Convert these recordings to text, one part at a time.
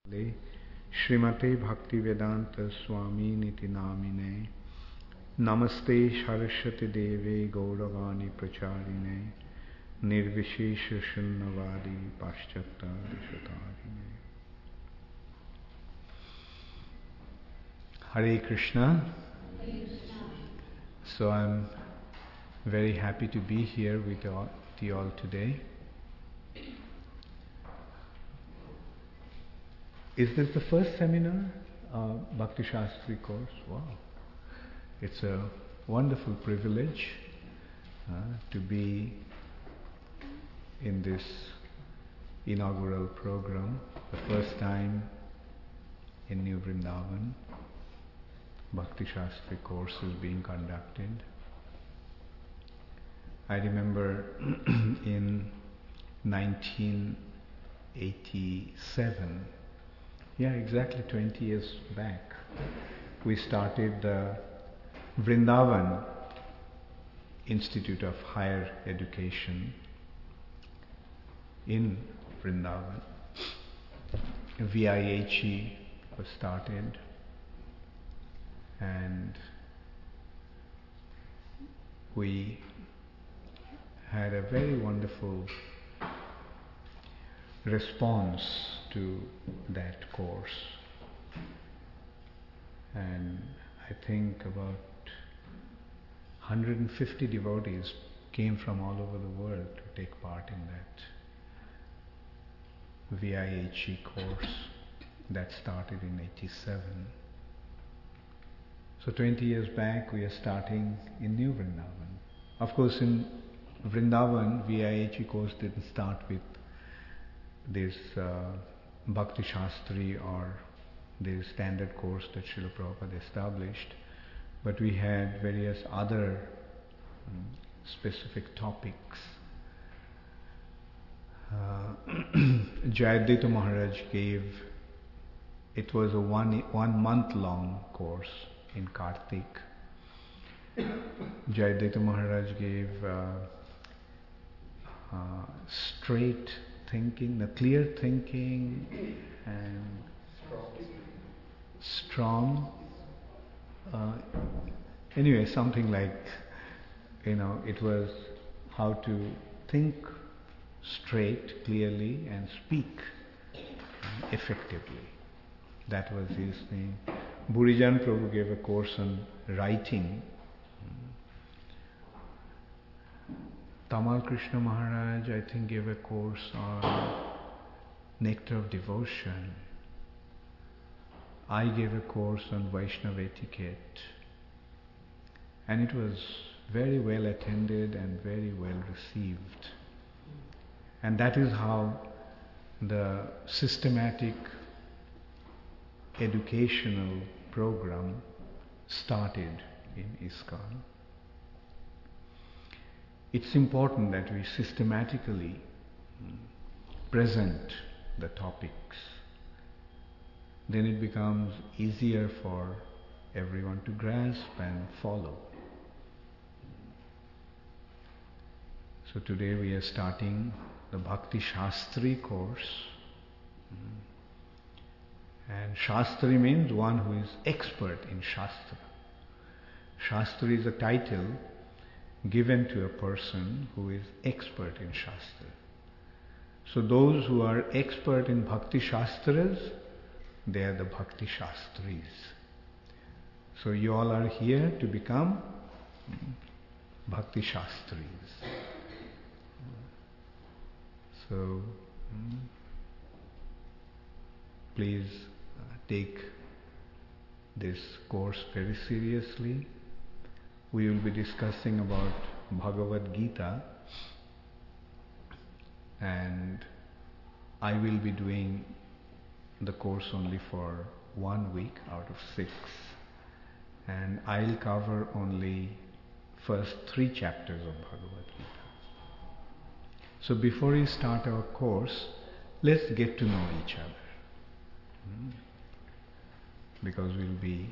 Srimate Bhaktivedanta Swami Niti Namine Namaste Saraswati Deve Gauravani Pracharine Nirvishesha Shunnavadi Paschata Dishatarine. Hare Krishna. So I'm very happy to be here with you all today. Is this the first seminar, Bhakti Shastri course? Wow. It's a wonderful privilege to be in this inaugural program, the first time in New Vrindavan, Bhakti Shastri course is being conducted. I remember in 1987, yeah, exactly 20 years back, we started the Vrindavan Institute of Higher Education in Vrindavan. VIHE was started, and we had a very wonderful response to that course, and I think about 150 devotees came from all over the world to take part in that VIHE course that started in 87. So 20 years back we are starting in New Vrindavan. Of course, in Vrindavan, VIHE course didn't start with this Bhakti Shastri or the standard course that Srila Prabhupada established, but we had various other specific topics. Jayadvaita Maharaj gave, it was a one month long course in Kartik. Jayadvaita Maharaj gave straight thinking, the clear thinking, and strong. Anyway, something like, it was how to think straight, clearly, and speak effectively. That was his thing. Burijan Prabhu gave a course on writing. Tamal Krishna Maharaj, I think, gave a course on Nectar of Devotion. I gave a course on Vaishnava etiquette. And it was very well attended and very well received. And that is how the systematic educational program started in ISKCON. It's important that we systematically present the topics. Then it becomes easier for everyone to grasp and follow. So today we are starting the Bhakti Shastri course. And Shastri means one who is expert in Shastra. Shastri is a title given to a person who is expert in Shastra. So those who are expert in Bhakti Shastras, they are the Bhakti Shastris. So you all are here to become Bhakti Shastris. So please take this course very seriously. We will be discussing about Bhagavad Gita, and I will be doing the course only for 1 week out of 6, and I'll cover only first 3 chapters of Bhagavad Gita. So before we start our course, let's get to know each other, because we'll be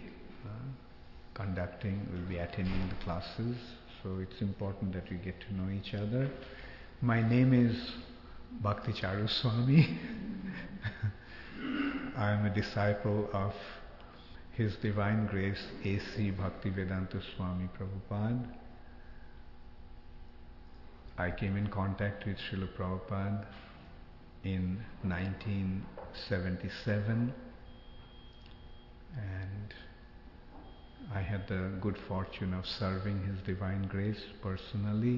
we'll be attending the classes, so it's important that we get to know each other. My name is Bhakti Charu Swami. I am a disciple of His Divine Grace A.C. Bhaktivedanta Swami Prabhupada. I came in contact with Srila Prabhupada in 1977, and I had the good fortune of serving His Divine Grace personally.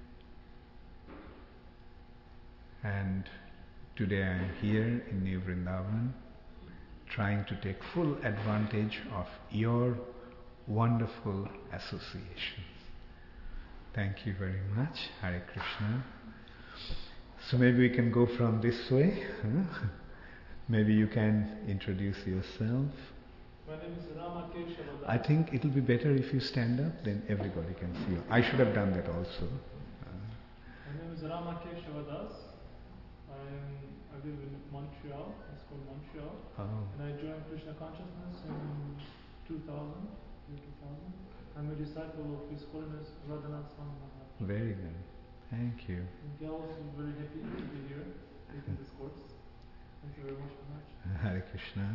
And today I am here in New Vrindavan, trying to take full advantage of your wonderful association. Thank you very much. Hare Krishna. So maybe we can go from this way. Maybe you can introduce yourself. My name is Ramakesh Avadas. I think it will be better if you stand up, then everybody can see you. I should have done that also. My name is Ramakesh Avadas. I live in Montreal. It's called Montreal. Oh. And I joined Krishna Consciousness in 2000. I'm a disciple of His Holiness Radhanath Swami Maharaj. Very good. Thank you. And Gals is very happy to be here taking this course. Thank you very much, Maharaj. Hare Krishna.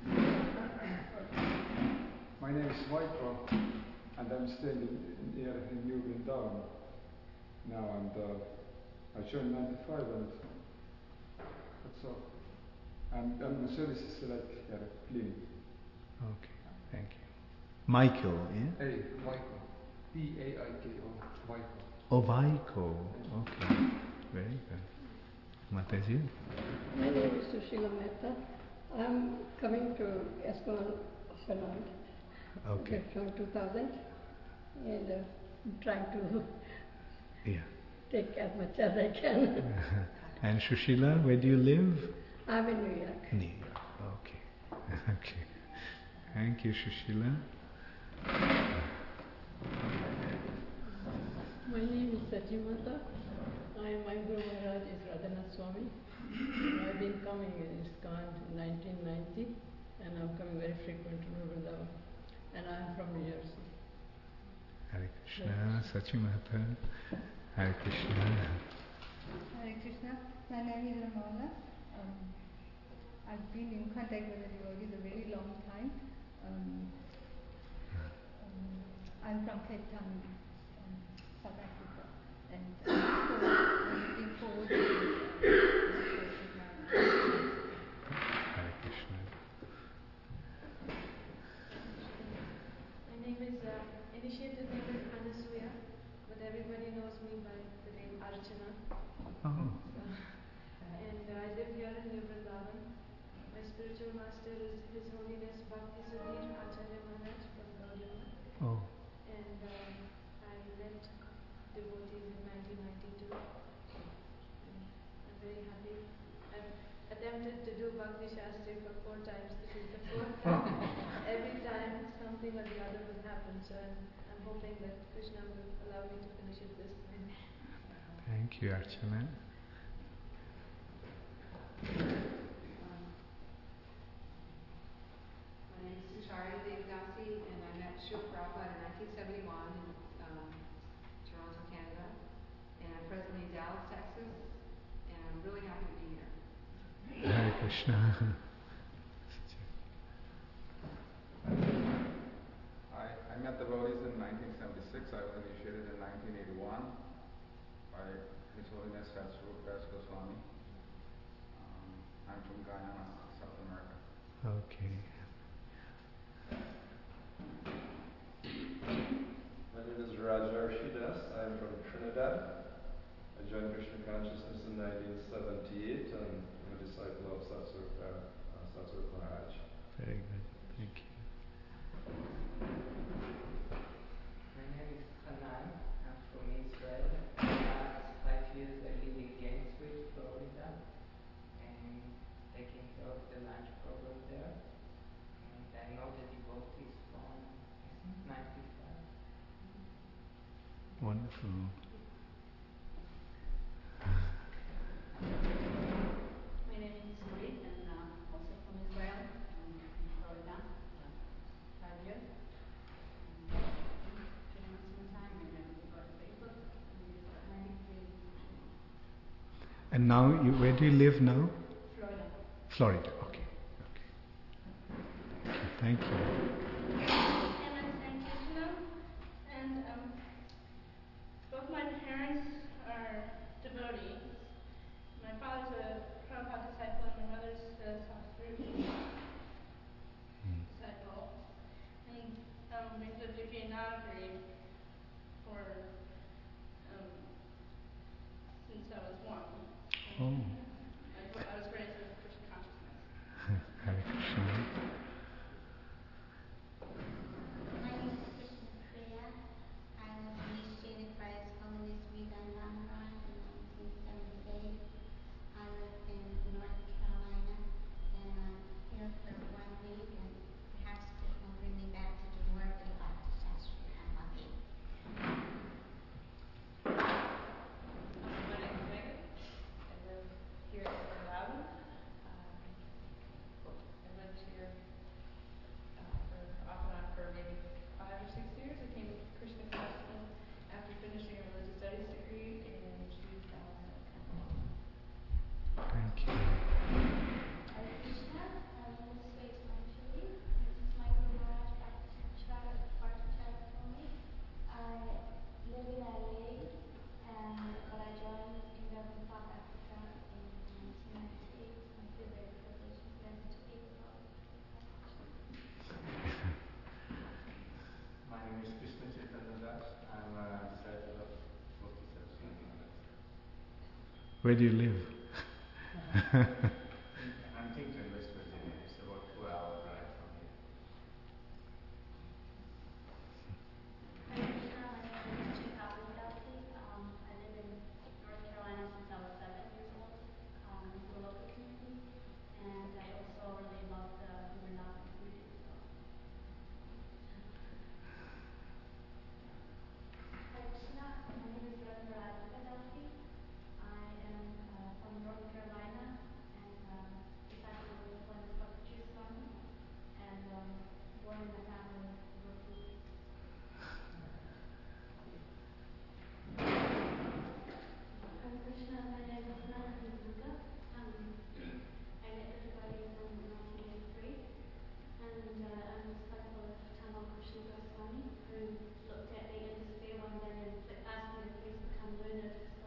My name is Vaiko, and I'm staying here in New Vrindavan now, and I joined 95, and that's all. I'm a services like cleaning. Okay, thank you. Michael, yeah? Hey, Vaiko. V-A-I-K-O, Vaiko. Oh, Vaiko. Okay, very good. Mataji? My name is Sushila Mehta. I'm coming to Escon Finland from 2000 and trying to take as much as I can. And Sushila, where do you live? I'm in New York. New York, okay. Okay. Thank you, Sushila. My name is Sachimata. My Guru Maharaj is Radhanath Swami. I've been coming in ISKCON in 1990, and I'm coming very frequent to Vrindavan. And I'm from New Jersey. Hare Krishna, Sachimata. Hare Krishna. Hare Krishna. My name is Ramona. I've been in contact with the devotees a very long time. I'm from Cape Town, South Africa. And I'm looking forward to Hare Krishna. My name is, initiated name is Anasuya, but everybody knows me by the name Archana. Oh. And I live here in New Vrindavan. My spiritual master is His Holiness Bhakti Sudhir Acharya Maharaj from Gaudiya. Oh. And I met devotees in 1992. And I'm very happy. I've attempted to do Bhakti Shastri for 4 times. This is the 4th time. Every time something or the other will happen. So I'm hoping that Krishna will allow me to finish it this time. Thank you, Archana. My name is Suchari Devdasi, and I met Srila Prabhupada in 1971 in Toronto, Canada. And I'm presently in Dallas, Texas, and I'm really happy to be here. Hare Krishna. I met the devotees in 1976. I was initiated in 1981 by His Holiness Satsvarup Das Goswami. I'm from Guyana, South America. Okay. My name is Rajarshi Das. I am from Trinidad. I joined Krishna Consciousness in 1978 and I'm a disciple of Satsvarup Maharaj. Very good. Thank you. My name is Hanan. I'm from Israel. Last 5 years I live in Gainesville, Florida, and taking care of the lunch program there. And I know the devotees from, I think, 95. Wonderful. My name is Marie, and also from Israel, in Florida, 5 years. Pretty much some time, and then we got Facebook, and we just got married. And now, where do you live now? Florida. Florida, okay. Okay. Thank you. And I'm Saint Krishna, and both my parents are devotees. My father's a Prabhupada disciple, and my mother's a Saraswati disciple. And we've lived at Gianagari for since I was one. Oh. I was raised with Krishna consciousness. Hare Krishna. My name is Krishna Priya. I was initiated by His Holiness Sridhar Maharaj in 1978. I live in North Carolina, and I'm here for 1 week, and perhaps it will bring me back to do work in Bhakti Shastri. I'm lucky. My name is Megan. I live here in Rhode Island. I lived here for off and on for maybe 5 or 6 years. I came to Krishna consciousness after finishing a religious studies degree in 2010. Thank you. Hare Krishna. My name is Sweta Manchuri. This is my Guru Maharaj Bhakti. I live in LA, but I joined Kingdom in South Africa in 1998. I feel very privileged and blessed to be with all of you. My name is Krishna Chaitanya Das. I'm a disciple of Bhakti Saraswati Maharaj. Where do you live? I'm Kingston, West Virginia. It's about 4-hour drive from here. Hare Krishna, my name is Chika Vindasi. I live in North Carolina since I was 7 years old, in the local community, and I also really love the Vrindavan community. Hare Krishna. My name is Reverend Radhika Dasi. I am from North Carolina and disciple of His Holiness Bhakti Swami, and born in a family of devotees. Hare Krishna, my name is Melanie Duga. I met everybody in 1983, and I'm a disciple of Tamal Krishna Goswami, who looked at the Indus one day and asked me to please become learned. So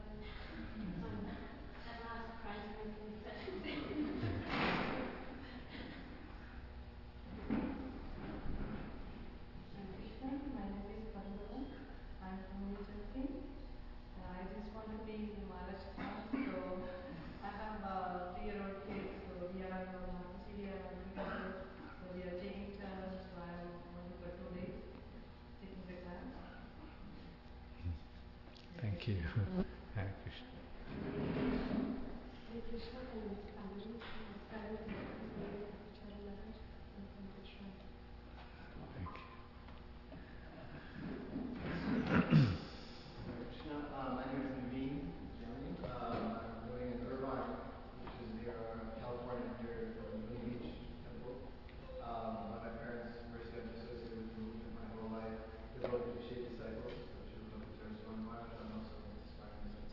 at last trying to make things fit. Hare Krishna, my name is Padmavan. I'm from New Jersey. I just want to be in Maharashtra, so I have a 3-year-old kid, so we are City, so we are taking turns, so I'm only for 2 days taking the class. Thank you. Hare Krishna. Hare Krishna, my name is Kamini. I'm a friend of His Holiness Acharya Maharaj from Pankaj. Thank you. Krishna, my name is Naveen Jani. I'm living in Irvine, which is near California, near Laguna Beach Temple. My parents were associated with the movement my whole life. They're both Vishay disciples, which is what the terms one Maharaj. I'm also inspiring them.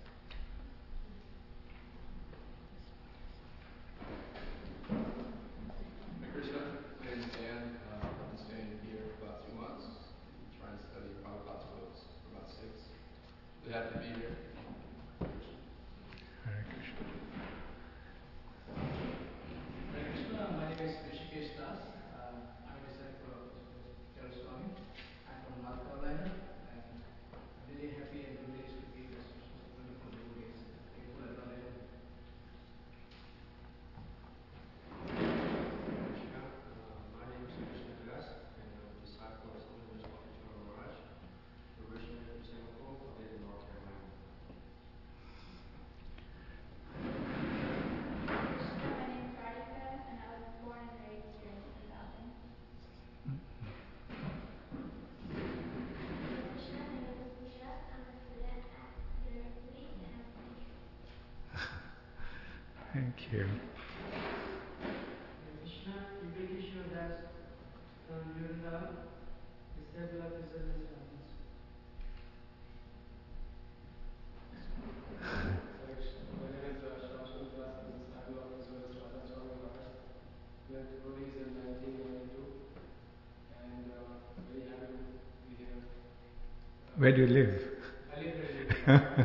Hare Krishna, my name is Dan. I've been staying here for about 2 months. I'm trying to study Prabhupada's books for about 6. Really happy to be here. Hare Krishna. Hare Krishna, my name is Rishikesh Das. I'm a disciple of His Swami. I'm from North Carolina, and I'm really happy and privileged to be with such wonderful devotees. People are available. Krishna, my name is Krishna Das, and I'm a disciple of Holiness Bhakti Maharaj, originally from Singapore, but live in North Carolina. My name is Radhika, and I was born and raised here in Vrindavan. Krishna, my name is Nisha. I'm a student at university, and I'm from Thank you. Hare Krishna, Kishore Das from Vrindavan, disciple of His Holiness Bhakti. Hare Krishna, my name is Shashank Das, I'm a disciple of His Holiness Swami Maharaj. Met devotees in 1992, Where do you live? I live where I live.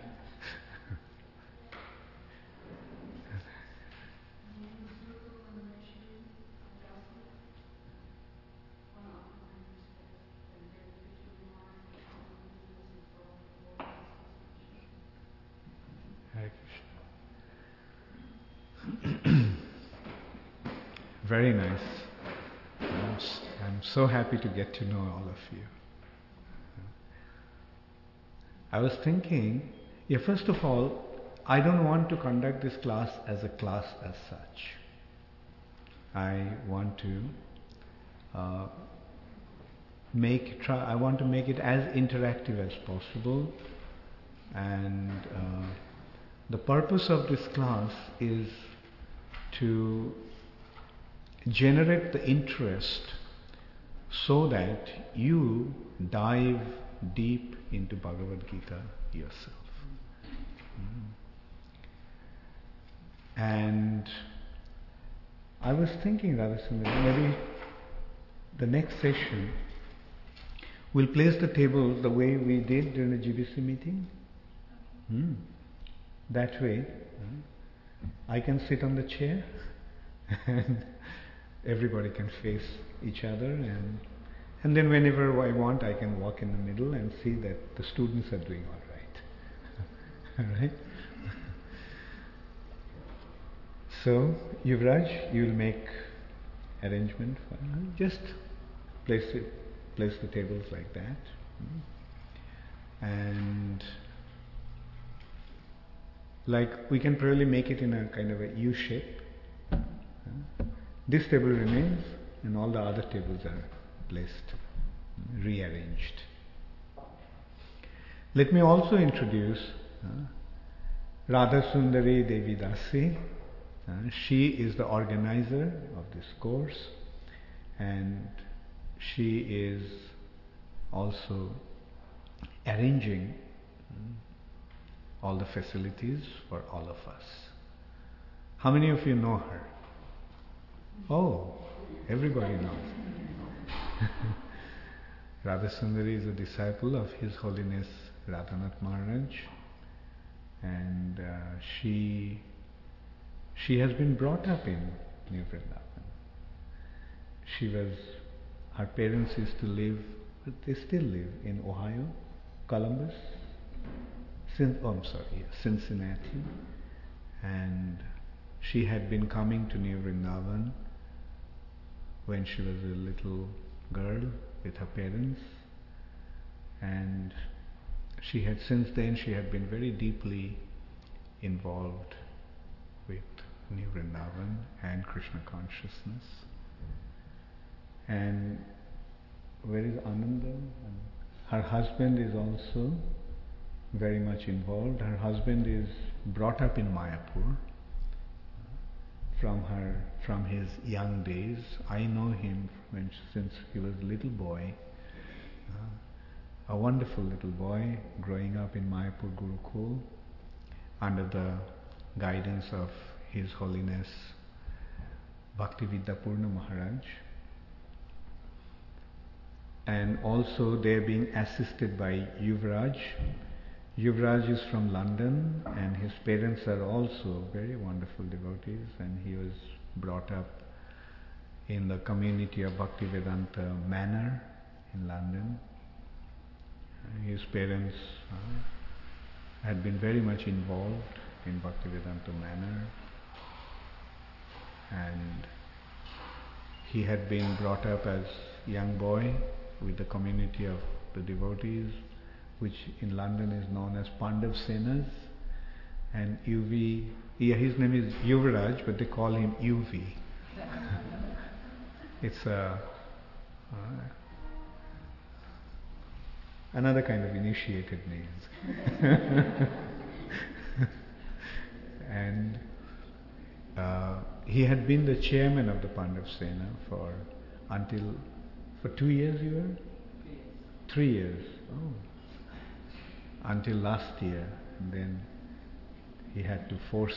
Hare Krishna. Very nice. I'm so happy to get to know all of you. I was thinking, first of all, I don't want to conduct this class as a class as such. I want to make it as interactive as possible, and the purpose of this class is to generate the interest so that you dive deep into Bhagavad Gita yourself. And I was thinking, Radhasundari, maybe the next session we'll place the table the way we did during the GBC meeting. That way, I can sit on the chair and everybody can face each other, and then whenever I want, I can walk in the middle and see that the students are doing all right. All right? So, Yuvraj, you'll make arrangement for just place the tables like that, and like we can probably make it in a kind of a U shape. This table remains, and all the other tables are placed, rearranged. Let me also introduce Radhasundari Devi Dasi. She is the organizer of this course, and she is also arranging all the facilities for all of us. How many of you know her? Oh, everybody knows. Radhasundari is a disciple of His Holiness Radhanath Maharaj, and she has been brought up in New Vrindavan. Her parents used to live, but they still live in Ohio, Columbus, Cincinnati, and she had been coming to New Vrindavan when she was a little girl with her parents, and since then she had been very deeply involved with New Vrindavan and Krishna consciousness. And where is Ananda? Her husband is also very much involved. Her husband is brought up in Mayapur from his young days. I know him since he was a little boy, a wonderful little boy growing up in Mayapur Gurukul under the guidance of His Holiness Bhaktividyapurna Maharaj. And also they are being assisted by Yuvraj. Yuvraj is from London, and his parents are also very wonderful devotees, and he was brought up in the community of Bhaktivedanta Manor in London. His parents had been very much involved in Bhaktivedanta Manor, and he had been brought up as a young boy with the community of the devotees, which in London is known as Pandav Senas, and UV, his name is Yuvraj, but they call him UV. It's another kind of initiated names. And he had been the chairman of the Pandav Sena for 2 years, you were? 3 years. Oh. Until last year. And then he had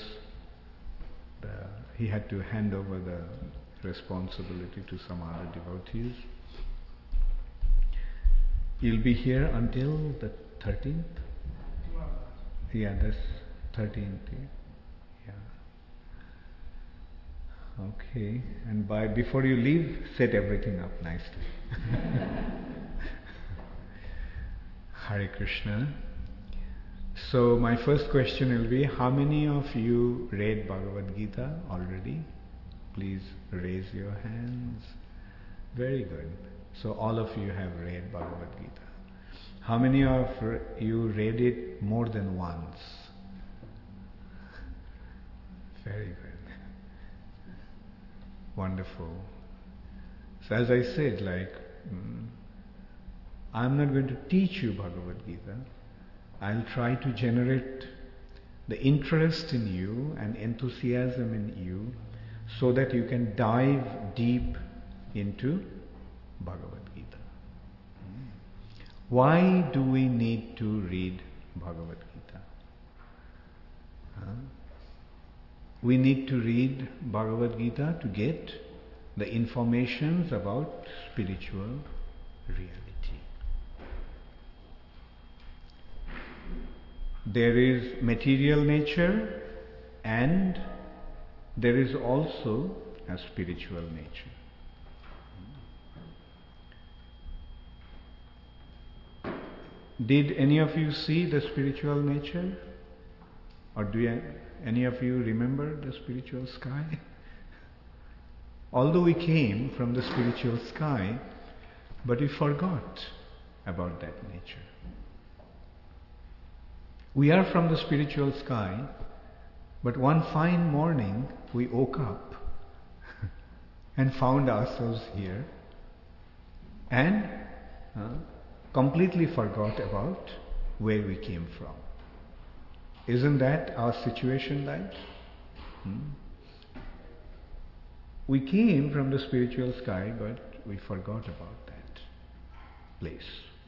to hand over the responsibility to some other devotees. You'll be here until the 13th? Yeah, that's 13th. Yeah. Okay. And before you leave, set everything up nicely. Hare Krishna. So my first question will be, how many of you read Bhagavad Gita already? Please raise your hands. Very good. So all of you have read Bhagavad Gita. How many of you read it more than once? Very good. Wonderful. So as I said, I'm not going to teach you Bhagavad Gita. I'll try to generate the interest in you and enthusiasm in you so that you can dive deep into Bhagavad Gita. Why do we need to read Bhagavad Gita? We need to read Bhagavad Gita to get the informations about spiritual reality. There is material nature and there is also a spiritual nature. Did any of you see the spiritual nature? Or do any of you remember the spiritual sky? Although we came from the spiritual sky, but we forgot about that nature. We are from the spiritual sky, but one fine morning we woke up and found ourselves here and completely forgot about where we came from. Isn't that our situation like? We came from the spiritual sky, but we forgot about that place.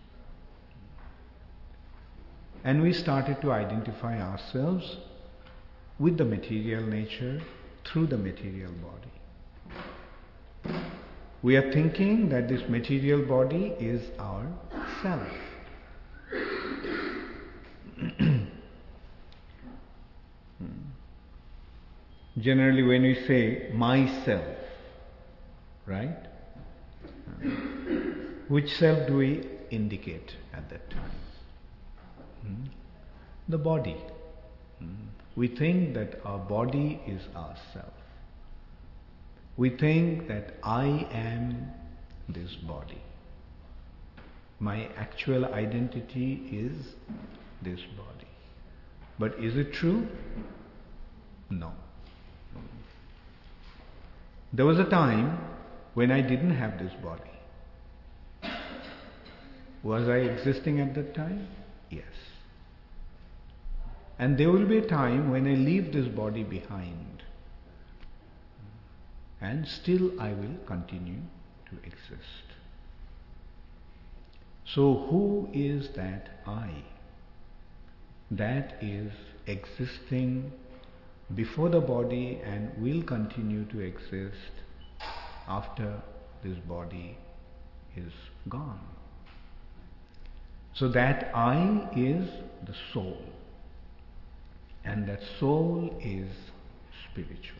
And we started to identify ourselves with the material nature through the material body. We are thinking that this material body is our self. Generally, when we say myself, right? Which self do we indicate at that time? The body. We think that our body is our self. We think that I am this body. My actual identity is this body. But is it true? No. There was a time when I didn't have this body. Was I existing at that time? Yes. And there will be a time when I leave this body behind. And still I will continue to exist. So who is that I? That is existing before the body and will continue to exist after this body is gone. So that I is the soul. And that soul is spiritual.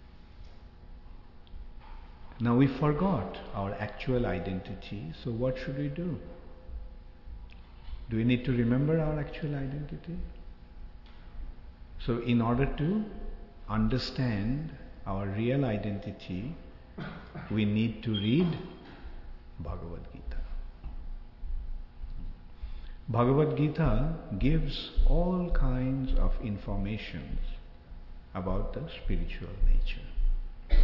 Now we forgot our actual identity, so what should we do? Do we need to remember our actual identity? So in order to understand our real identity, we need to read Bhagavad Gita. Bhagavad Gita gives all kinds of informations about the spiritual nature.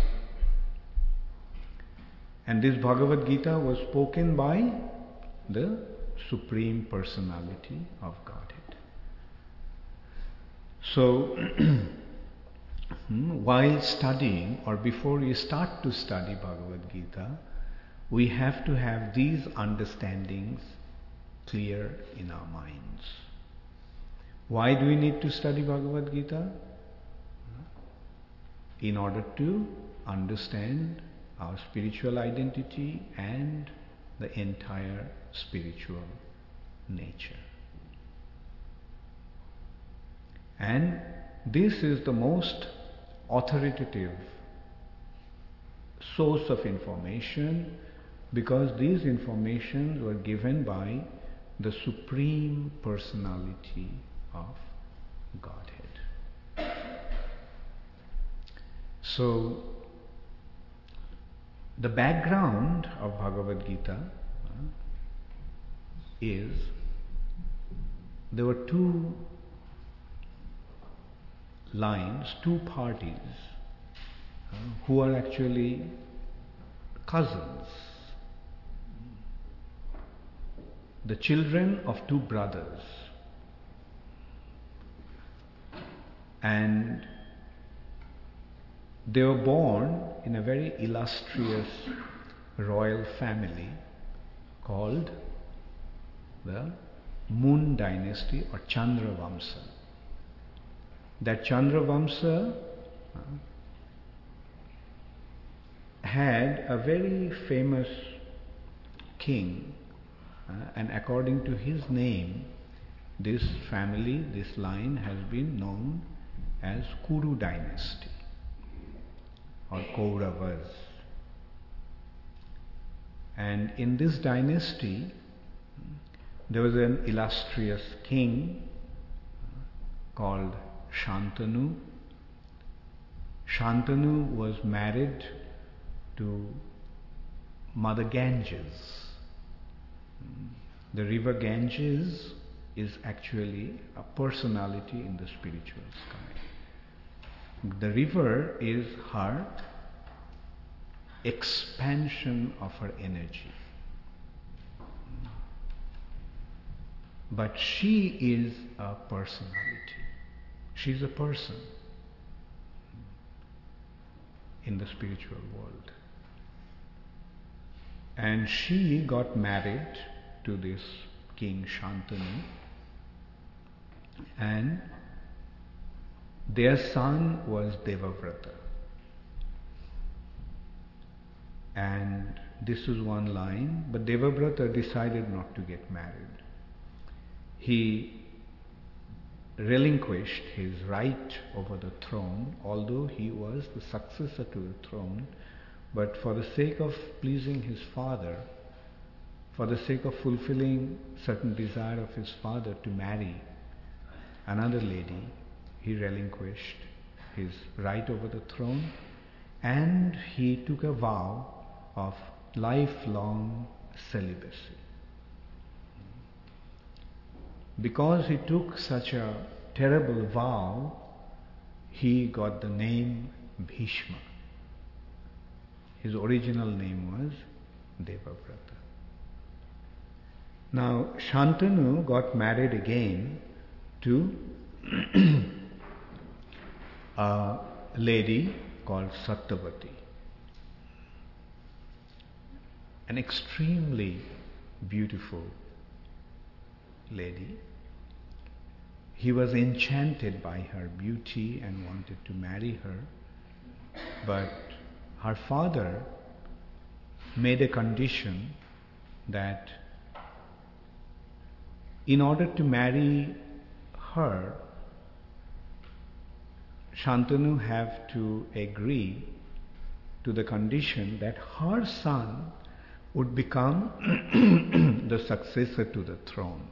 And this Bhagavad Gita was spoken by the Supreme Personality of Godhead. So, while studying or before we start to study Bhagavad Gita, we have to have these understandings clear in our minds. Why do we need to study Bhagavad Gita? In order to understand our spiritual identity and the entire spiritual nature. And this is the most authoritative source of information, because these informations were given by the Supreme Personality of Godhead. So, the background of Bhagavad Gita is there were two lines, two parties who are actually cousins, the children of two brothers, and they were born in a very illustrious royal family called the Moon Dynasty or Chandra Vamsa. That Chandra Vamsa had a very famous king, and according to his name, this family, this line has been known as Kuru Dynasty or Kauravas. And in this dynasty, there was an illustrious king called Shantanu. Shantanu was married to Mother Ganges. The river Ganges is actually a personality in the spiritual sky. The river is her expansion of her energy. But she is a personality. She's a person in the spiritual world. And she got married to this King Shantanu, and their son was Devavrata. And this is one line, but Devavrata decided not to get married. He relinquished his right over the throne, although he was the successor to the throne, but for the sake of pleasing his father, for the sake of fulfilling certain desire of his father to marry another lady, he relinquished his right over the throne, and he took a vow of lifelong celibacy. Because he took such a terrible vow, he got the name Bhishma. His original name was Devavrata. Now, Shantanu got married again to a lady called Satyavati, an extremely beautiful lady. He was enchanted by her beauty and wanted to marry her, but her father made a condition that in order to marry her, Shantanu have to agree to the condition that her son would become the successor to the throne.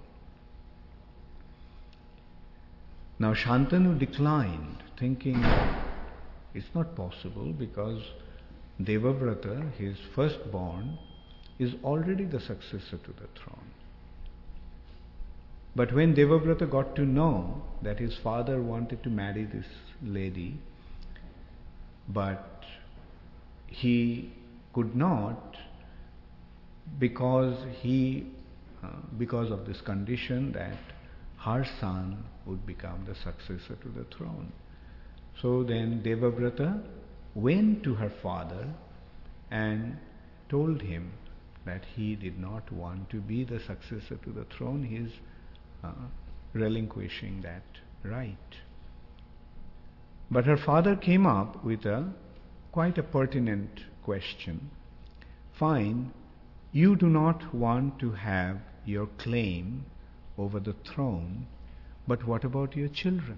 Now Shantanu declined, thinking it's not possible because Devavrata, his firstborn, is already the successor to the throne. But when Devavrata got to know that his father wanted to marry this lady, but he could not because of this condition that her son would become the successor to the throne. So then Devavrata went to her father and told him that he did not want to be the successor to the throne. He is relinquishing that right. But her father came up with quite a pertinent question. Fine, You do not want to have your claim over the throne, but what about your children?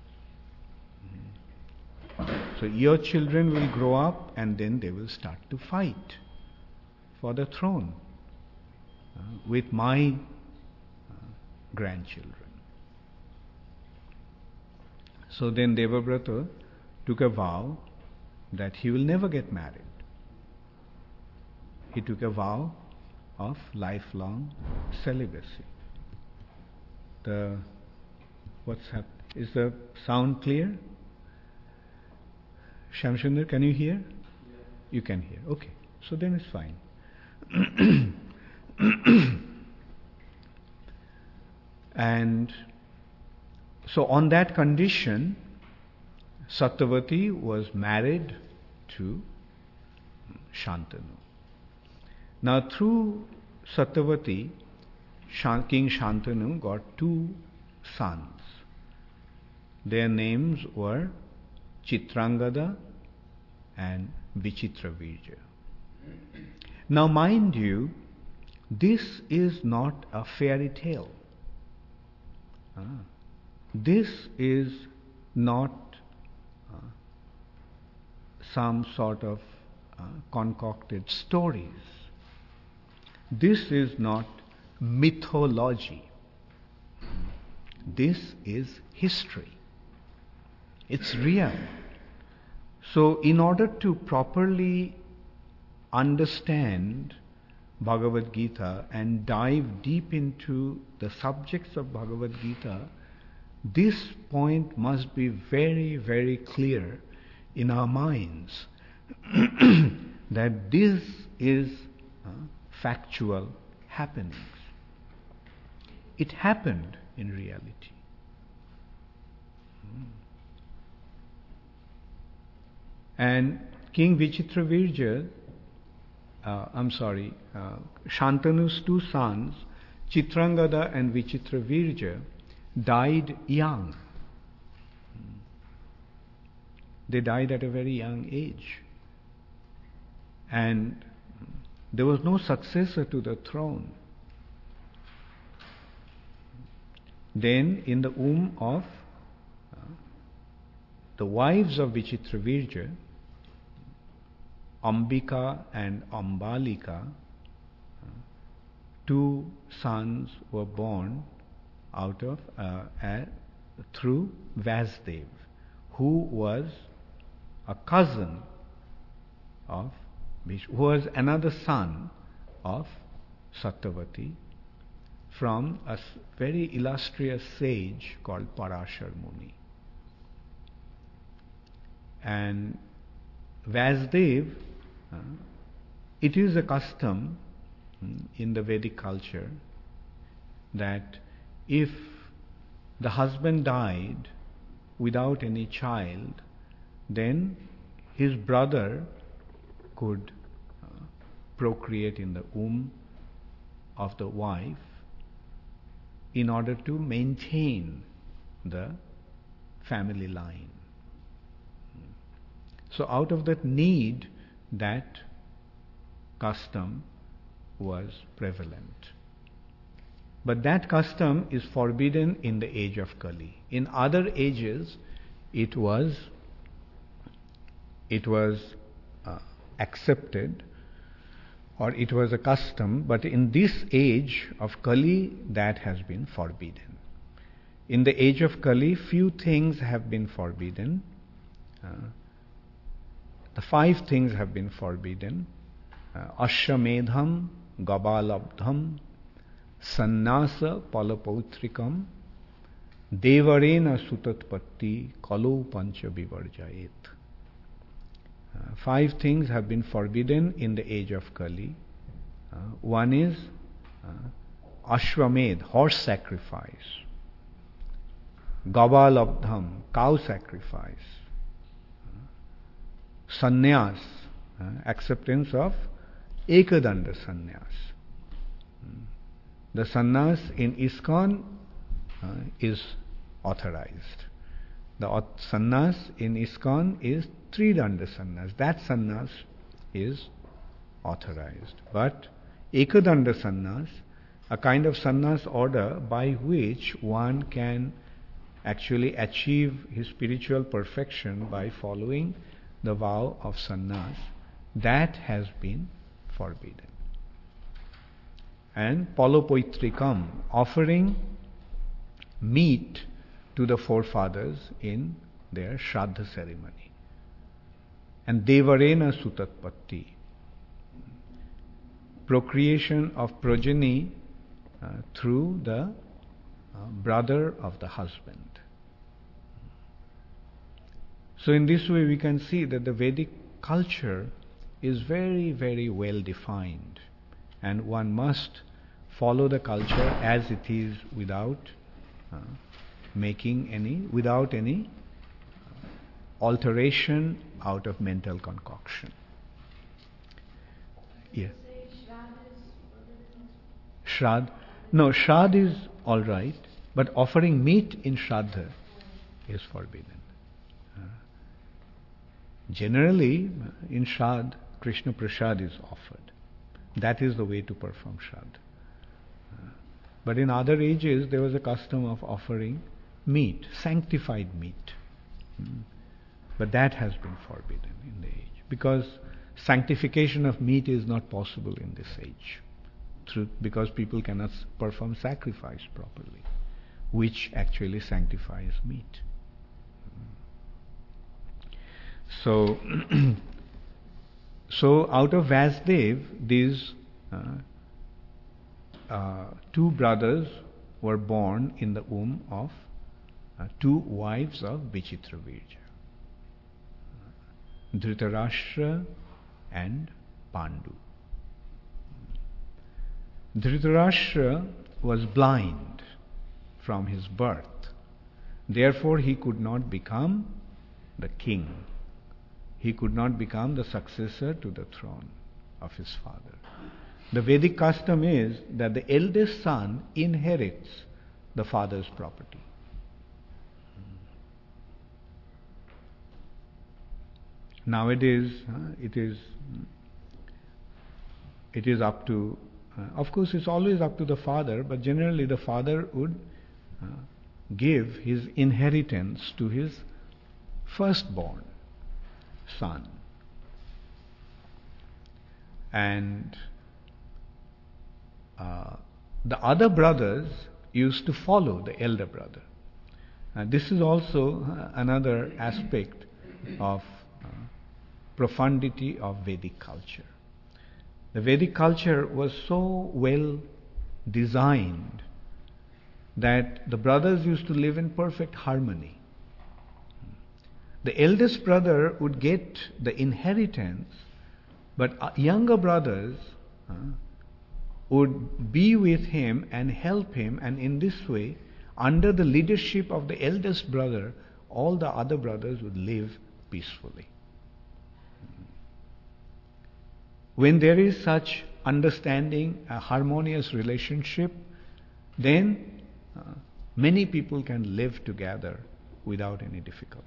So your children will grow up and then they will start to fight for the throne with my grandchildren. So then Devabrata took a vow that he will never get married. He took a vow of lifelong celibacy. Is the sound clear? Shamsundar, can you hear? Yeah. You can hear. Okay. So then it's fine. And so on that condition, Satyavati was married to Shantanu. Now through Satyavati, King Shantanu got two sons. Their names were Chitrangada and Vichitravirja. Now mind you, this is not a fairy tale. This is not some sort of concocted stories. This is not mythology. This is history. It's real. So in order to properly understand Bhagavad Gita and dive deep into the subjects of Bhagavad Gita, this point must be very, very clear in our minds that this is factual happenings. It happened in reality. And King Vichitravirja, Shantanu's two sons, Chitrangada and Vichitravirja, died young. They died at a very young age. And there was no successor to the throne. Then, in the womb of the wives of Vichitravirja, Ambika and Ambalika, two sons were born out of through Vasdev, who was a cousin of Vishnu, who was another son of Satyavati, from a very illustrious sage called Parashar Muni. And Vasdev, it is a custom in the Vedic culture that if the husband died without any child, then his brother could procreate in the womb of the wife in order to maintain the family line. So out of that need, that custom was prevalent. But that custom is forbidden in the age of Kali. In other ages, it was accepted, or it was a custom, but in this age of Kali, that has been forbidden. In the age of Kali, few things have been forbidden. The 5 things have been forbidden. Ashwamedham, Gabalabdham, Sannasa Palapautrikam, Devarena Sutatpatti, Kalo Pancha Vivarjayet. 5 things have been forbidden in the age of Kali. One is Ashwamed, horse sacrifice. Gabalabdham, cow sacrifice. Sannyas, acceptance of Ekadanda sannyas. The sannyas in ISKCON is authorized. The sannyas in ISKCON is Tridanda sannyas. That sannyas is authorized. But Ekadanda sannyas, a kind of sannyas order by which one can actually achieve his spiritual perfection by following the vow of sannyas, that has been forbidden. And palopoitrikam, offering meat to the forefathers in their Shraddha ceremony. And Devarena Sutatpatti, procreation of progeny through the brother of the husband. So in this way we can see that the Vedic culture is very, very well defined, and one must follow the culture as it is without without any alteration out of mental concoction. Yeah. Shraddha? No, Shraddha is alright, but offering meat in Shraddha is forbidden. Generally, in Shraddha, Krishna Prasad is offered. That is the way to perform Shraddha. But in other ages, there was a custom of offering meat, sanctified meat. But that has been forbidden in the age, because sanctification of meat is not possible in this age, because people cannot perform sacrifice properly, which actually sanctifies meat. So, so out of Vasdev, these two brothers were born in the womb of two wives of Vichitravirja, Dhritarashtra and Pandu. Dhritarashtra was blind from his birth. Therefore, he could not become the king. He could not become the successor to the throne of his father. The Vedic custom is that the eldest son inherits the father's property. Nowadays, it is up to, of course it's always up to the father, but generally the father would give his inheritance to his firstborn son. And the other brothers used to follow the elder brother. This is also another aspect of profundity of Vedic culture. The Vedic culture was so well designed that the brothers used to live in perfect harmony. The eldest brother would get the inheritance, but younger brothers would be with him and help him, and in this way, under the leadership of the eldest brother, all the other brothers would live peacefully. When there is such understanding, a harmonious relationship, then many people can live together without any difficulty.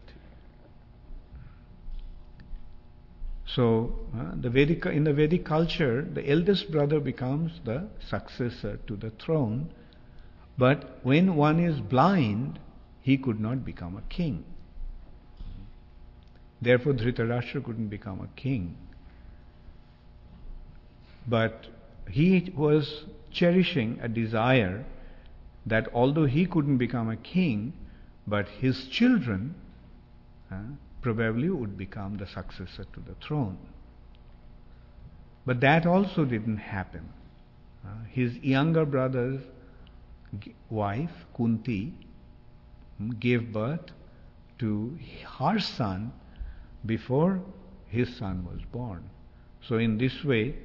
So, in the Vedic culture, the eldest brother becomes the successor to the throne, but when one is blind, he could not become a king. Therefore, Dhritarashtra couldn't become a king. But he was cherishing a desire that although he couldn't become a king, but his children probably would become the successor to the throne. But that also didn't happen. His younger brother's wife, Kunti, gave birth to her son before his son was born. So in this way,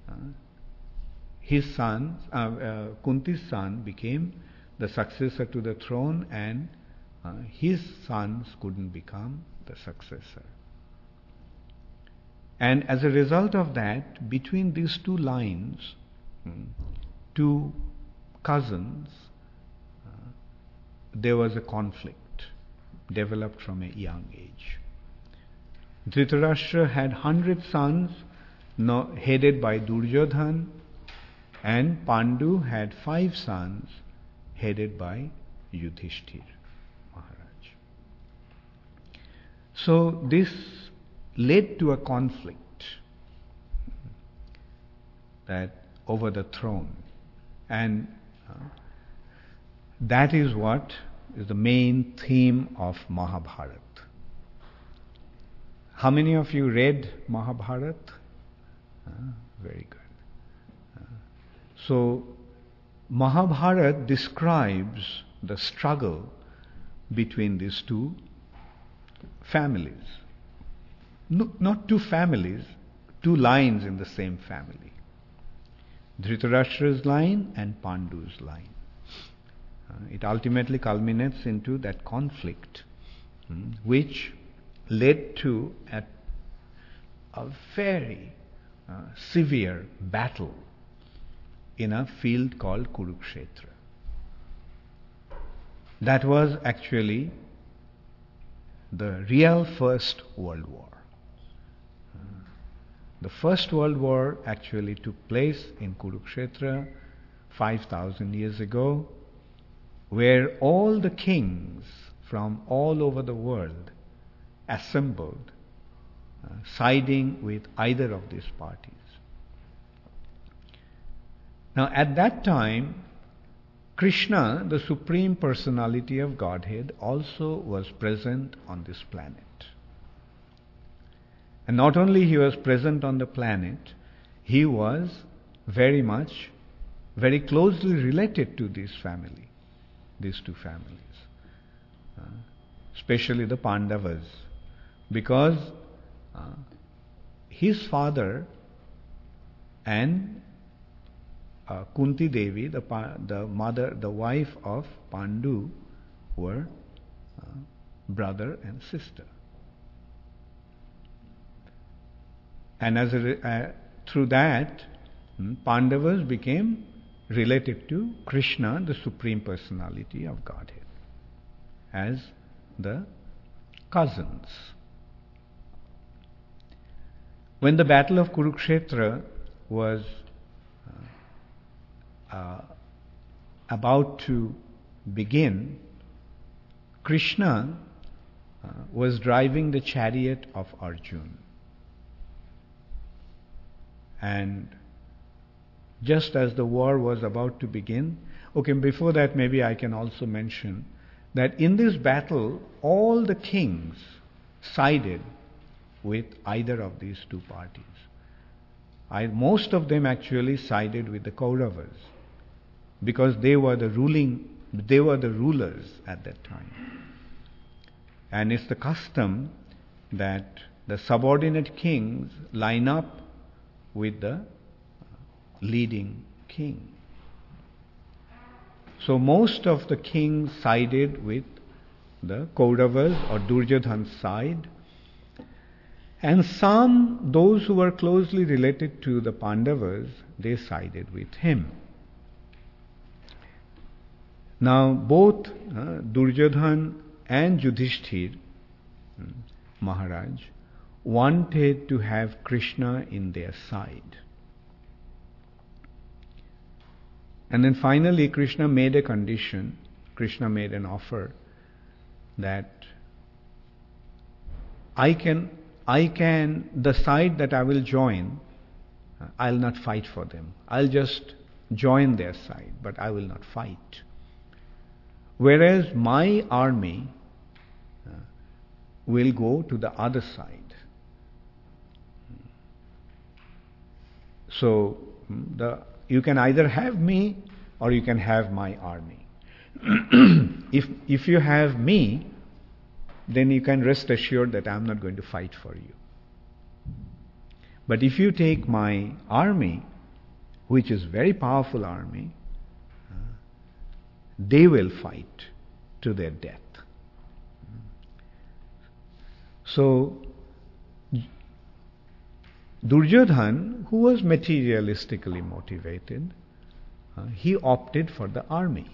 his son, Kunti's son, became the successor to the throne, and his sons couldn't become the successor. And as a result of that, between these two lines, two cousins, there was a conflict developed from a young age. Dhritarashtra had 100 sons headed by Duryodhan, And Pandu had 5 sons headed by Yudhishthir Maharaj. So this led to a conflict that over the throne, and that is what is the main theme of Mahabharata. How many of you read Mahabharata? Very good. So Mahabharata describes the struggle between these two families. No, not two families, two lines in the same family. Dhritarashtra's line and Pandu's line. It ultimately culminates into that conflict, which led to a very severe battle in a field called Kurukshetra. That was actually the real First World War. The First World War actually took place in Kurukshetra 5,000 years ago, where all the kings from all over the world assembled, siding with either of these parties. Now at that time, Krishna, the Supreme Personality of Godhead, also was present on this planet. And not only he was present on the planet, he was very closely related to these two families, especially the Pandavas, because his father and Kunti Devi, the wife of Pandu, were brother and sister. And through that, Pandavas became related to Krishna, the Supreme Personality of Godhead, as the cousins. When the Battle of Kurukshetra was about to begin, Krishna was driving the chariot of Arjuna. And just as the war was about to begin, before that maybe I can also mention that in this battle, all the kings sided with either of these two parties. Most of them actually sided with the Kauravas, because they were the rulers at that time. And it's the custom that the subordinate kings line up with the leading king. So most of the kings sided with the Kauravas or Duryodhana's side, and those who were closely related to the Pandavas, they sided with him. Now both Duryodhana and Yudhishthir Maharaj wanted to have Krishna in their side. And then finally Krishna made a condition, Krishna made an offer that the side that I will join, I'll not fight for them. I'll just join their side, but I will not fight. Whereas my army will go to the other side. So you can either have me or you can have my army. If you have me, then you can rest assured that I'm not going to fight for you. But if you take my army, which is very powerful army, they will fight to their death. So Duryodhana, who was materialistically motivated, he opted for the army.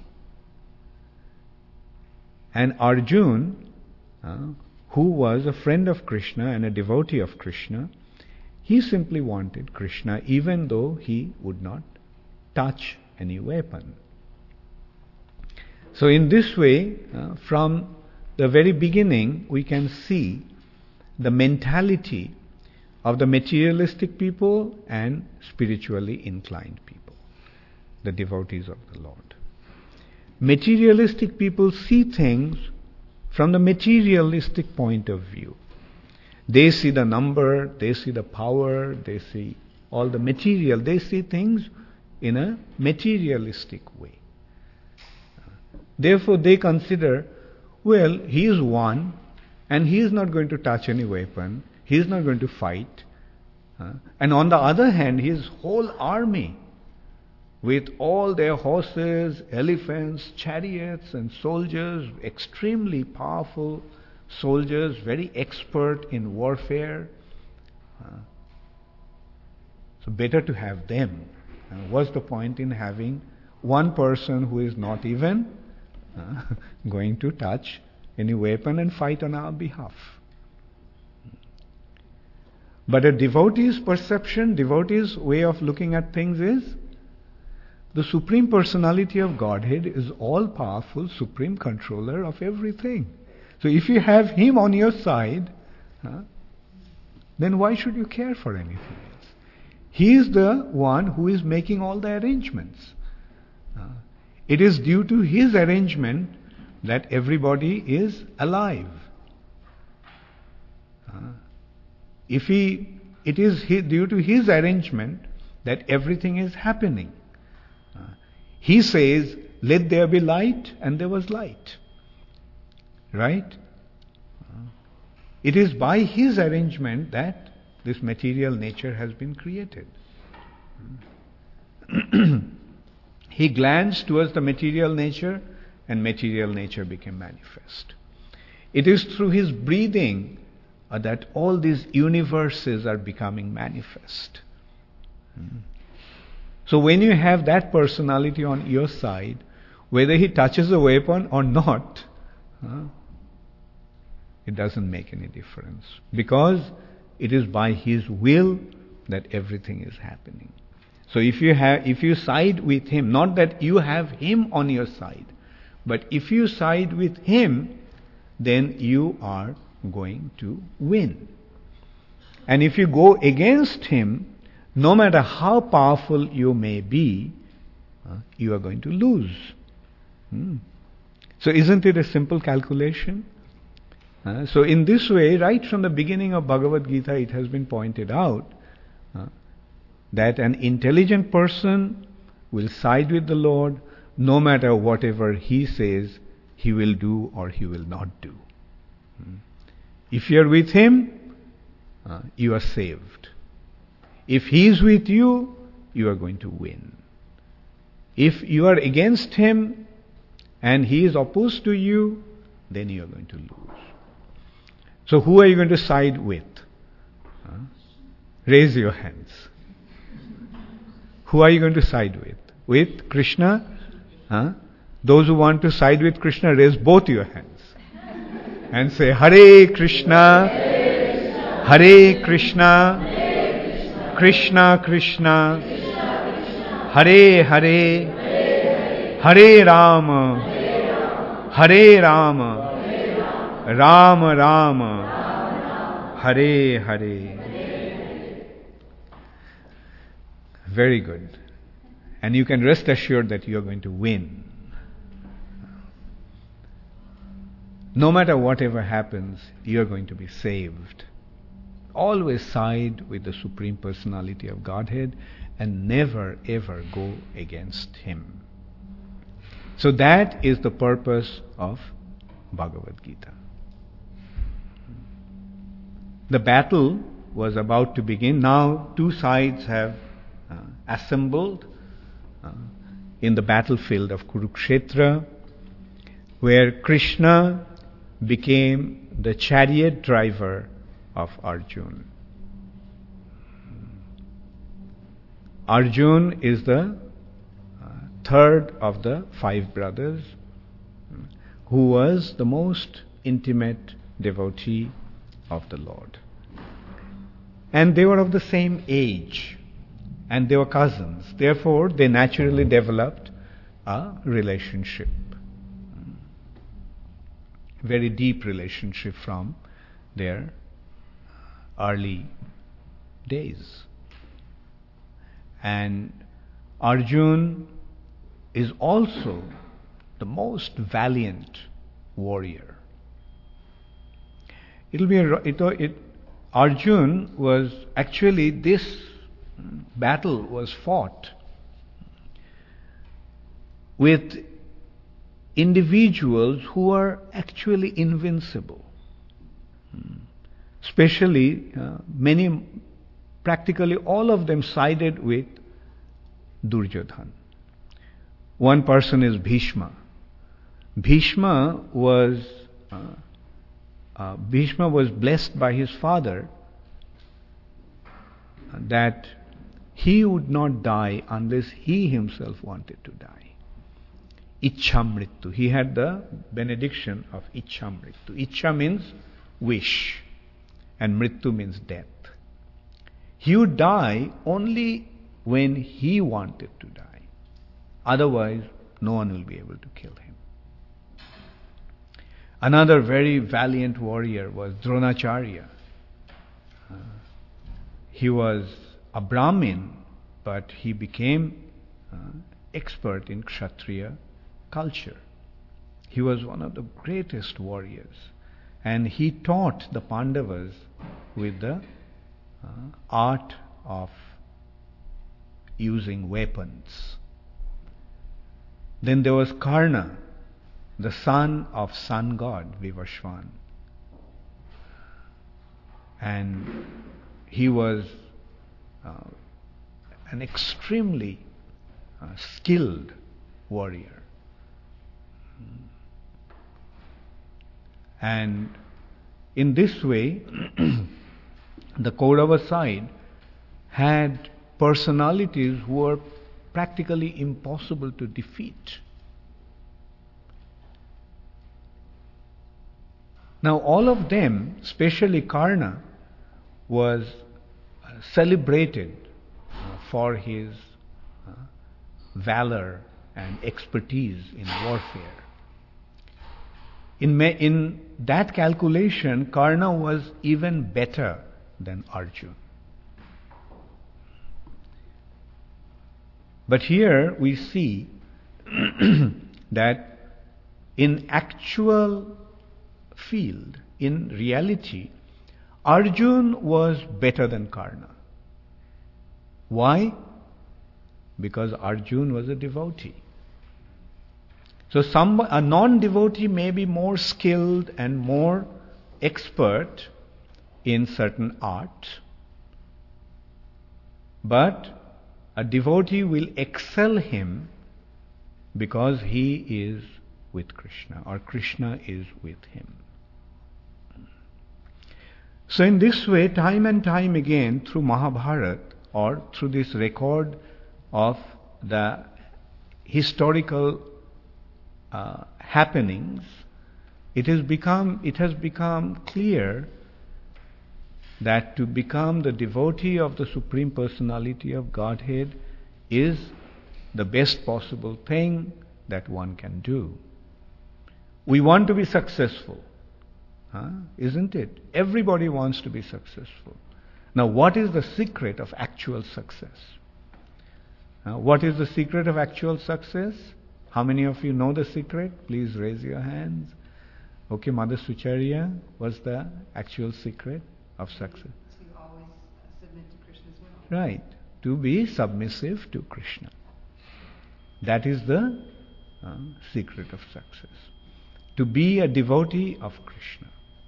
And Arjuna, who was a friend of Krishna and a devotee of Krishna, he simply wanted Krishna even though he would not touch any weapon. So in this way, from the very beginning, we can see the mentality of the materialistic people and spiritually inclined people, the devotees of the Lord. Materialistic people see things from the materialistic point of view. They see the number, they see the power, they see all the material. They see things in a materialistic way. Therefore, they consider, well, he is one, and he is not going to touch any weapon, he is not going to fight. And on the other hand, his whole army, with all their horses, elephants, chariots, and soldiers, extremely powerful soldiers, very expert in warfare. So better to have them. What's the point in having one person who is not even going to touch any weapon and fight on our behalf? But a devotee's perception, devotee's way of looking at things is, the Supreme Personality of Godhead is all-powerful, supreme controller of everything. So if you have him on your side, then why should you care for anything else? He is the one who is making all the arrangements. It is due to his arrangement that everybody is alive. It is due to his arrangement that everything is happening. He says, let there be light, and there was light. Right? It is by his arrangement that this material nature has been created. He glanced towards the material nature, and material nature became manifest. It is through his breathing that all these universes are becoming manifest. So when you have that personality on your side, whether he touches a weapon or not, it doesn't make any difference. Because it is by his will that everything is happening. So if you side with him, not that you have him on your side, but if you side with him, then you are going to win. And if you go against him, no matter how powerful you may be, you are going to lose. So isn't it a simple calculation? So in this way, right from the beginning of Bhagavad Gita, it has been pointed out that an intelligent person will side with the Lord no matter whatever he says he will do or he will not do. If you are with him, you are saved. If he is with you, you are going to win. If you are against him and he is opposed to you, then you are going to lose. So who are you going to side with? Raise your hands. Who are you going to side with? With Krishna? Those who want to side with Krishna, raise both your hands. And say, Hare Krishna, Hare Krishna, Krishna Krishna, Hare Hare, Hare Rama, Hare Rama, Rama Rama, Hare Hare. Very good. And you can rest assured that you are going to win. No matter whatever happens, you are going to be saved. Always side with the Supreme Personality of Godhead and never ever go against him. So that is the purpose of Bhagavad Gita. The battle was about to begin. Now two sides have assembled in the battlefield of Kurukshetra, where Krishna became the chariot driver of Arjuna. Arjuna is the third of the 5 brothers, who was the most intimate devotee of the Lord. And they were of the same age. And they were cousins. Therefore, they naturally developed a relationship. Very deep relationship from their early days. And Arjun is also the most valiant warrior. Arjun was actually, this battle was fought with individuals who are actually invincible. Especially practically all of them sided with Duryodhana. One person is Bhishma. Bhishma was blessed by his father that he would not die unless he himself wanted to die. Ichhamrittu. He had the benediction of Ichhamrittu. Ichha means wish, and Mrittu means death. He would die only when he wanted to die. Otherwise, no one will be able to kill him. Another very valiant warrior was Dronacharya. He was a Brahmin, but he became expert in Kshatriya culture. He was one of the greatest warriors, and he taught the Pandavas with the art of using weapons. Then there was Karna, the son of sun god Vivashvan. And he was an extremely skilled warrior. And in this way, the Kaurava side had personalities who were practically impossible to defeat. Now all of them, especially Karna, was celebrated for his valor and expertise in warfare. In that calculation, Karna was even better than Arjun. But here we see that in actual field, in reality, Arjun was better than Karna. Why? Because Arjun was a devotee. So a non-devotee may be more skilled and more expert in certain art, but a devotee will excel him because he is with Krishna, or Krishna is with him. So in this way, time and time again, through Mahabharata, or through this record of the historical happenings, it has become clear that to become the devotee of the Supreme Personality of Godhead is the best possible thing that one can do. We want to be successful, isn't it? Everybody wants to be successful. Now, what is the secret of actual success? What is the secret of actual success? How many of you know the secret? Please raise your hands. Okay, Mother Sucharya, what's the actual secret of success? To always submit to Krishna's will. Right, to be submissive to Krishna. That is the secret of success. To be a devotee of Krishna.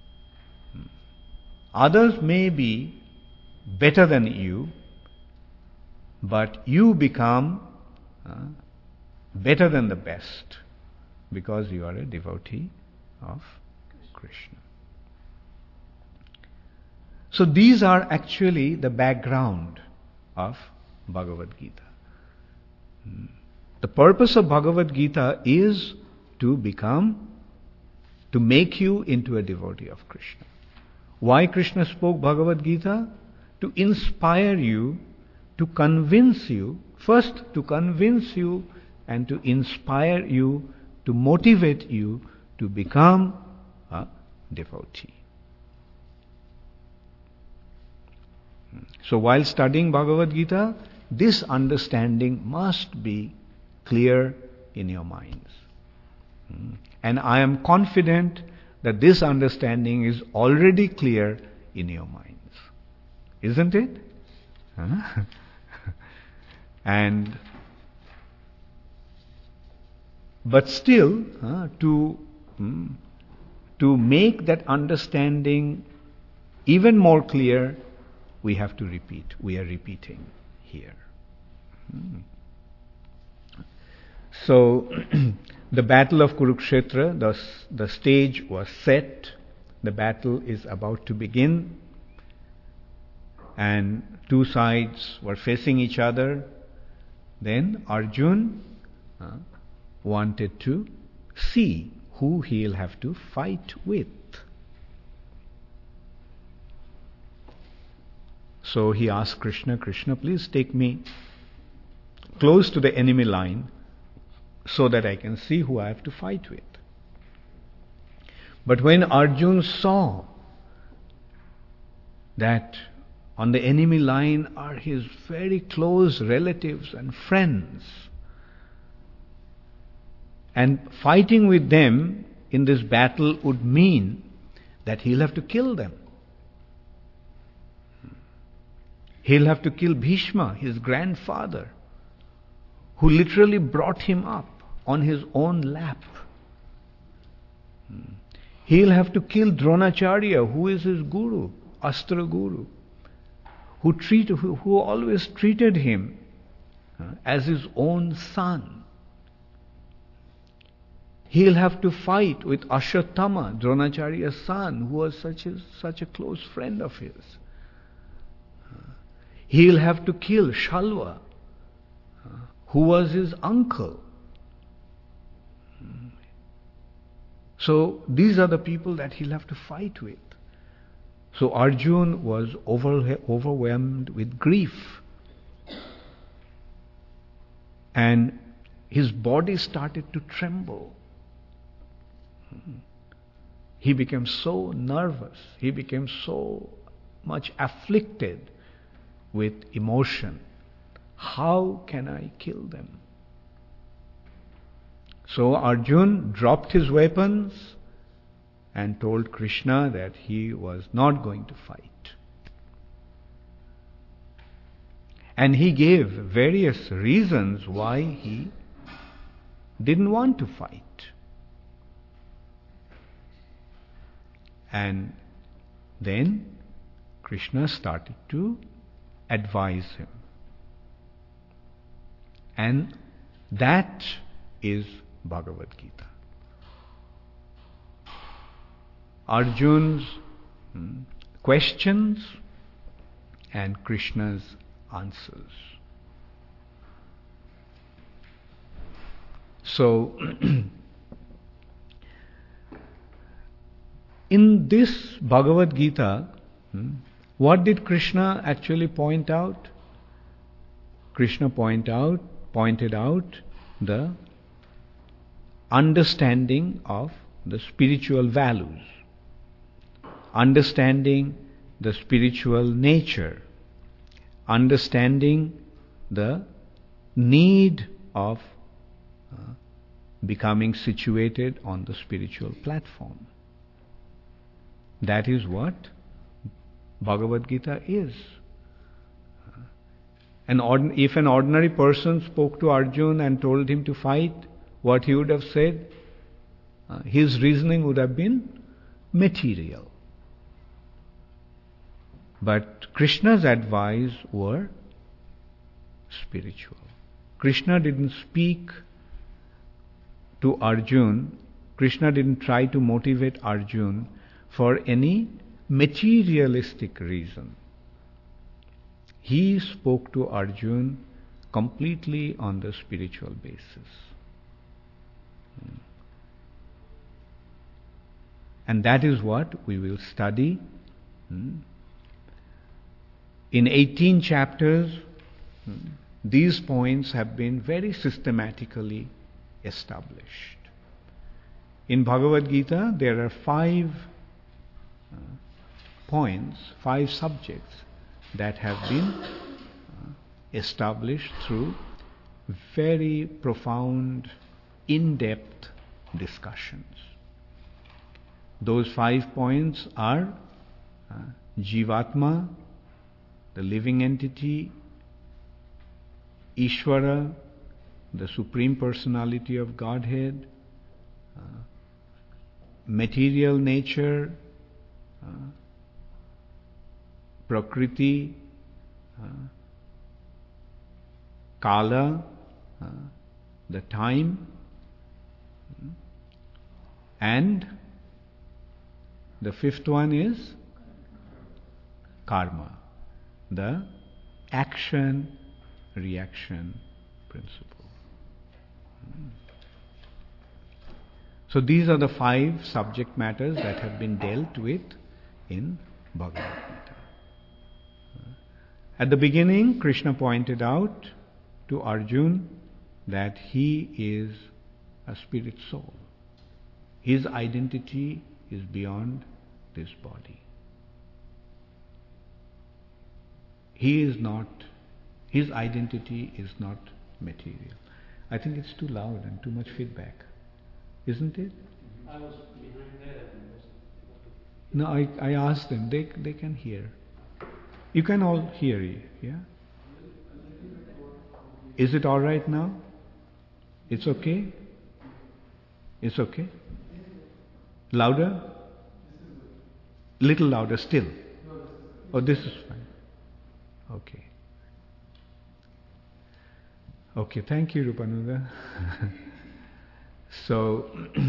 Others may be better than you, but you become better than the best because you are a devotee of Krishna. So these are actually the background of Bhagavad Gita. The purpose of Bhagavad Gita is to make you into a devotee of Krishna. Why Krishna spoke Bhagavad Gita? To inspire you to convince you, first to convince you and to inspire you, to motivate you to become a devotee. So while studying Bhagavad Gita, this understanding must be clear in your minds. And I am confident that this understanding is already clear in your minds. Isn't it? But still, to make that understanding even more clear, we have to repeat. We are repeating here. So, the battle of Kurukshetra, the stage was set. The battle is about to begin. And two sides were facing each other. Then Arjun wanted to see who he'll have to fight with. So he asked Krishna, Krishna, please take me close to the enemy line so that I can see who I have to fight with. But when Arjun saw that on the enemy line are his very close relatives and friends, and fighting with them in this battle would mean that he'll have to kill them. He'll have to kill Bhishma, his grandfather, who literally brought him up on his own lap. He'll have to kill Dronacharya, who is his guru, Astra Guru, who always treated him as his own son. He'll have to fight with Ashwatthama, Dronacharya's son, who was such a close friend of his. He'll have to kill Shalva, who was his uncle. So these are the people that he'll have to fight with. So Arjun was overwhelmed with grief. And his body started to tremble. He became so nervous. He became so much afflicted with emotion. How can I kill them? So Arjun dropped his weapons and told Krishna that he was not going to fight. And he gave various reasons why he didn't want to fight. And then Krishna started to advise him. And that is Bhagavad Gita. Arjun's questions and Krishna's answers. So, in this Bhagavad Gita, what did Krishna actually point out? Krishna pointed out the understanding of the spiritual values, understanding the spiritual nature, understanding the need of becoming situated on the spiritual platform. That is what Bhagavad Gita is. If an ordinary person spoke to Arjun and told him to fight, what he would have said, his reasoning would have been material. But Krishna's advice were spiritual. Krishna didn't speak to Arjun, Krishna didn't try to motivate Arjun for any materialistic reason. He spoke to Arjun completely on the spiritual basis. And that is what we will study. In 18 chapters, these points have been very systematically established. In Bhagavad Gita, there are 5 points, 5 subjects that have been established through very profound, in-depth discussions. Those 5 points are Jivatma, the living entity, Ishvara, the Supreme Personality of Godhead, material nature, Prakriti, Kala, the time, and the 5th one is Karma, the action-reaction principle. So these are the 5 subject matters that have been dealt with in Bhagavad Gita. At the beginning, Krishna pointed out to Arjuna that he is a spirit soul. His identity is beyond this body. His identity is not material. I think it's too loud and too much feedback. Isn't it? I was behind there. No, I asked them. They can hear. You can all hear it, yeah? Is it all right now? It's okay? It's okay? Louder? Little louder still? Oh, this is fine. Okay. Okay, thank you, Rupananda. So,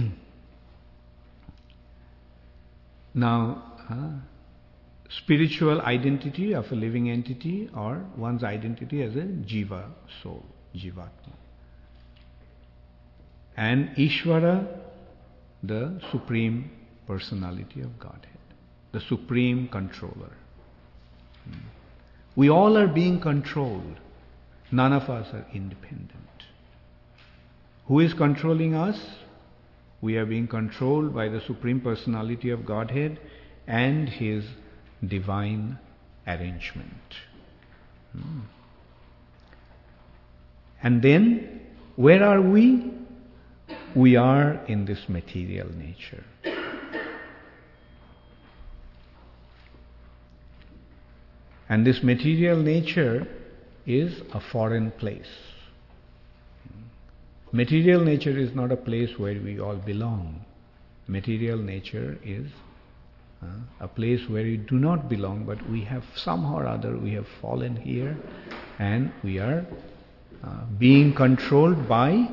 now, spiritual identity of a living entity or one's identity as a jiva, soul, jivatma. And Ishvara, the Supreme Personality of Godhead, the Supreme Controller. We all are being controlled. None of us are independent. Who is controlling us? We are being controlled by the Supreme Personality of Godhead and His divine arrangement. And then, where are we? We are in this material nature. And this material nature is a foreign place. Material nature is not a place where we all belong. Material nature is a place where we do not belong, but we have somehow or other, we have fallen here and we are being controlled by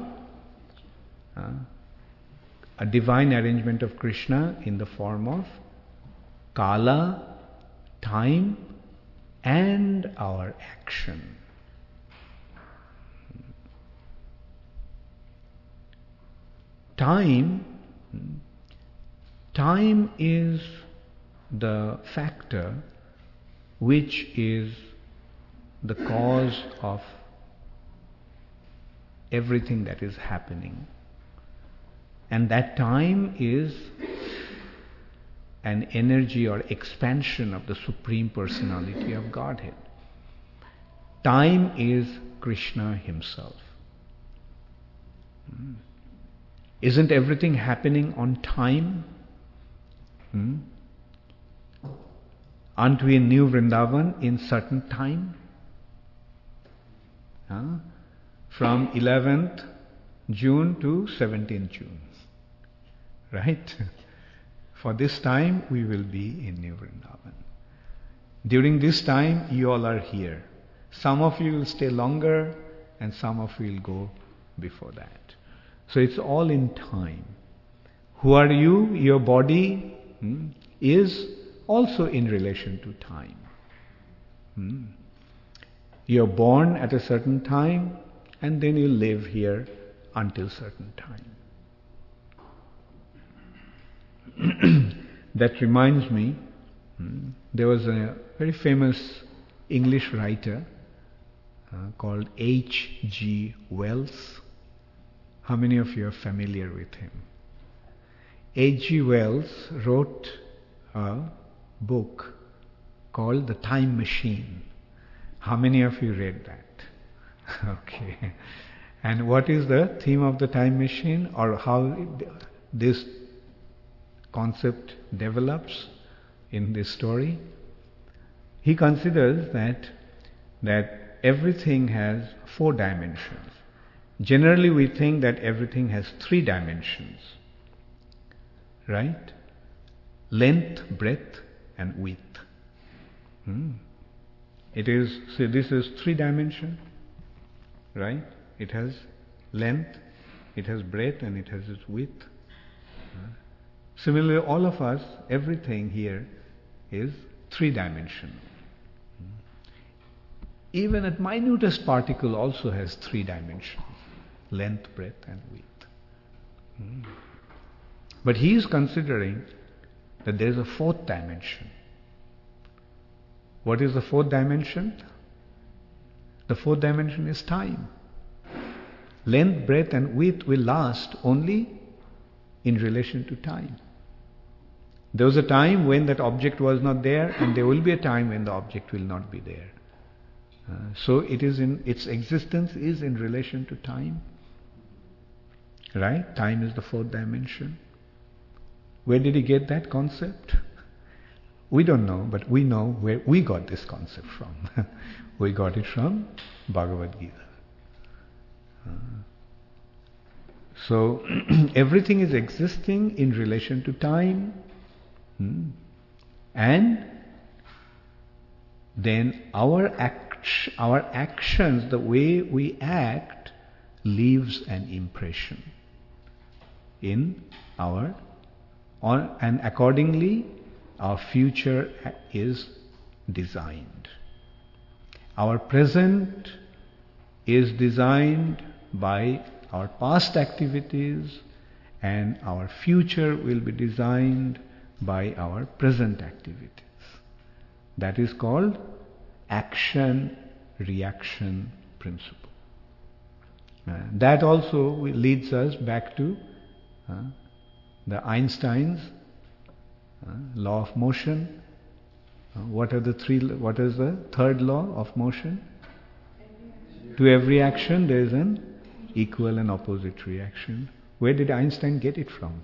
a divine arrangement of Krishna in the form of Kala, time, and our action. Time is the factor which is the cause of everything that is happening. And that time is an energy or expansion of the Supreme Personality of Godhead. Time is Krishna Himself. Isn't everything happening on time? Aren't we in New Vrindavan in certain time? From 11th June to 17th June. Right? For this time we will be in New Vrindavan. During this time you all are here. Some of you will stay longer and some of you will go before that. So it's all in time. Who are you? Your body is also in relation to time. You're born at a certain time and then you live here until certain time. That reminds me, there was a very famous English writer called H.G. Wells. How many of you are familiar with him? H.G. Wells wrote a book called The Time Machine. How many of you read that? Okay. And what is the theme of the time machine, or how this concept develops in this story? He considers that everything has 4 dimensions. Generally we think that everything has 3 dimensions. Right? Length, breadth and width. It is, so this is 3 dimension. Right? It has length, it has breadth and it has its width. Similarly, all of us, everything here is 3-dimensional. Even a minutest particle also has 3 dimensions: length, breadth and width. But he is considering that there is a 4th dimension. What is the 4th dimension? The 4th dimension is time. Length, breadth and width will last only in relation to time. There was a time when that object was not there, and there will be a time when the object will not be there. So it is its existence is in relation to time. Right? Time is the 4th dimension. Where did he get that concept? We don't know, but we know where we got this concept from. We got it from Bhagavad Gita. So everything is existing in relation to time, and then our actions, the way we act, leaves an impression in and accordingly our future is designed. Our present is designed by our past activities, and our future will be designed by our present activities. That is called action-reaction principle. That also leads us back to the Einstein's law of motion. What is the 3rd law of motion? To every action there is an equal and opposite reaction. Where did Einstein get it from?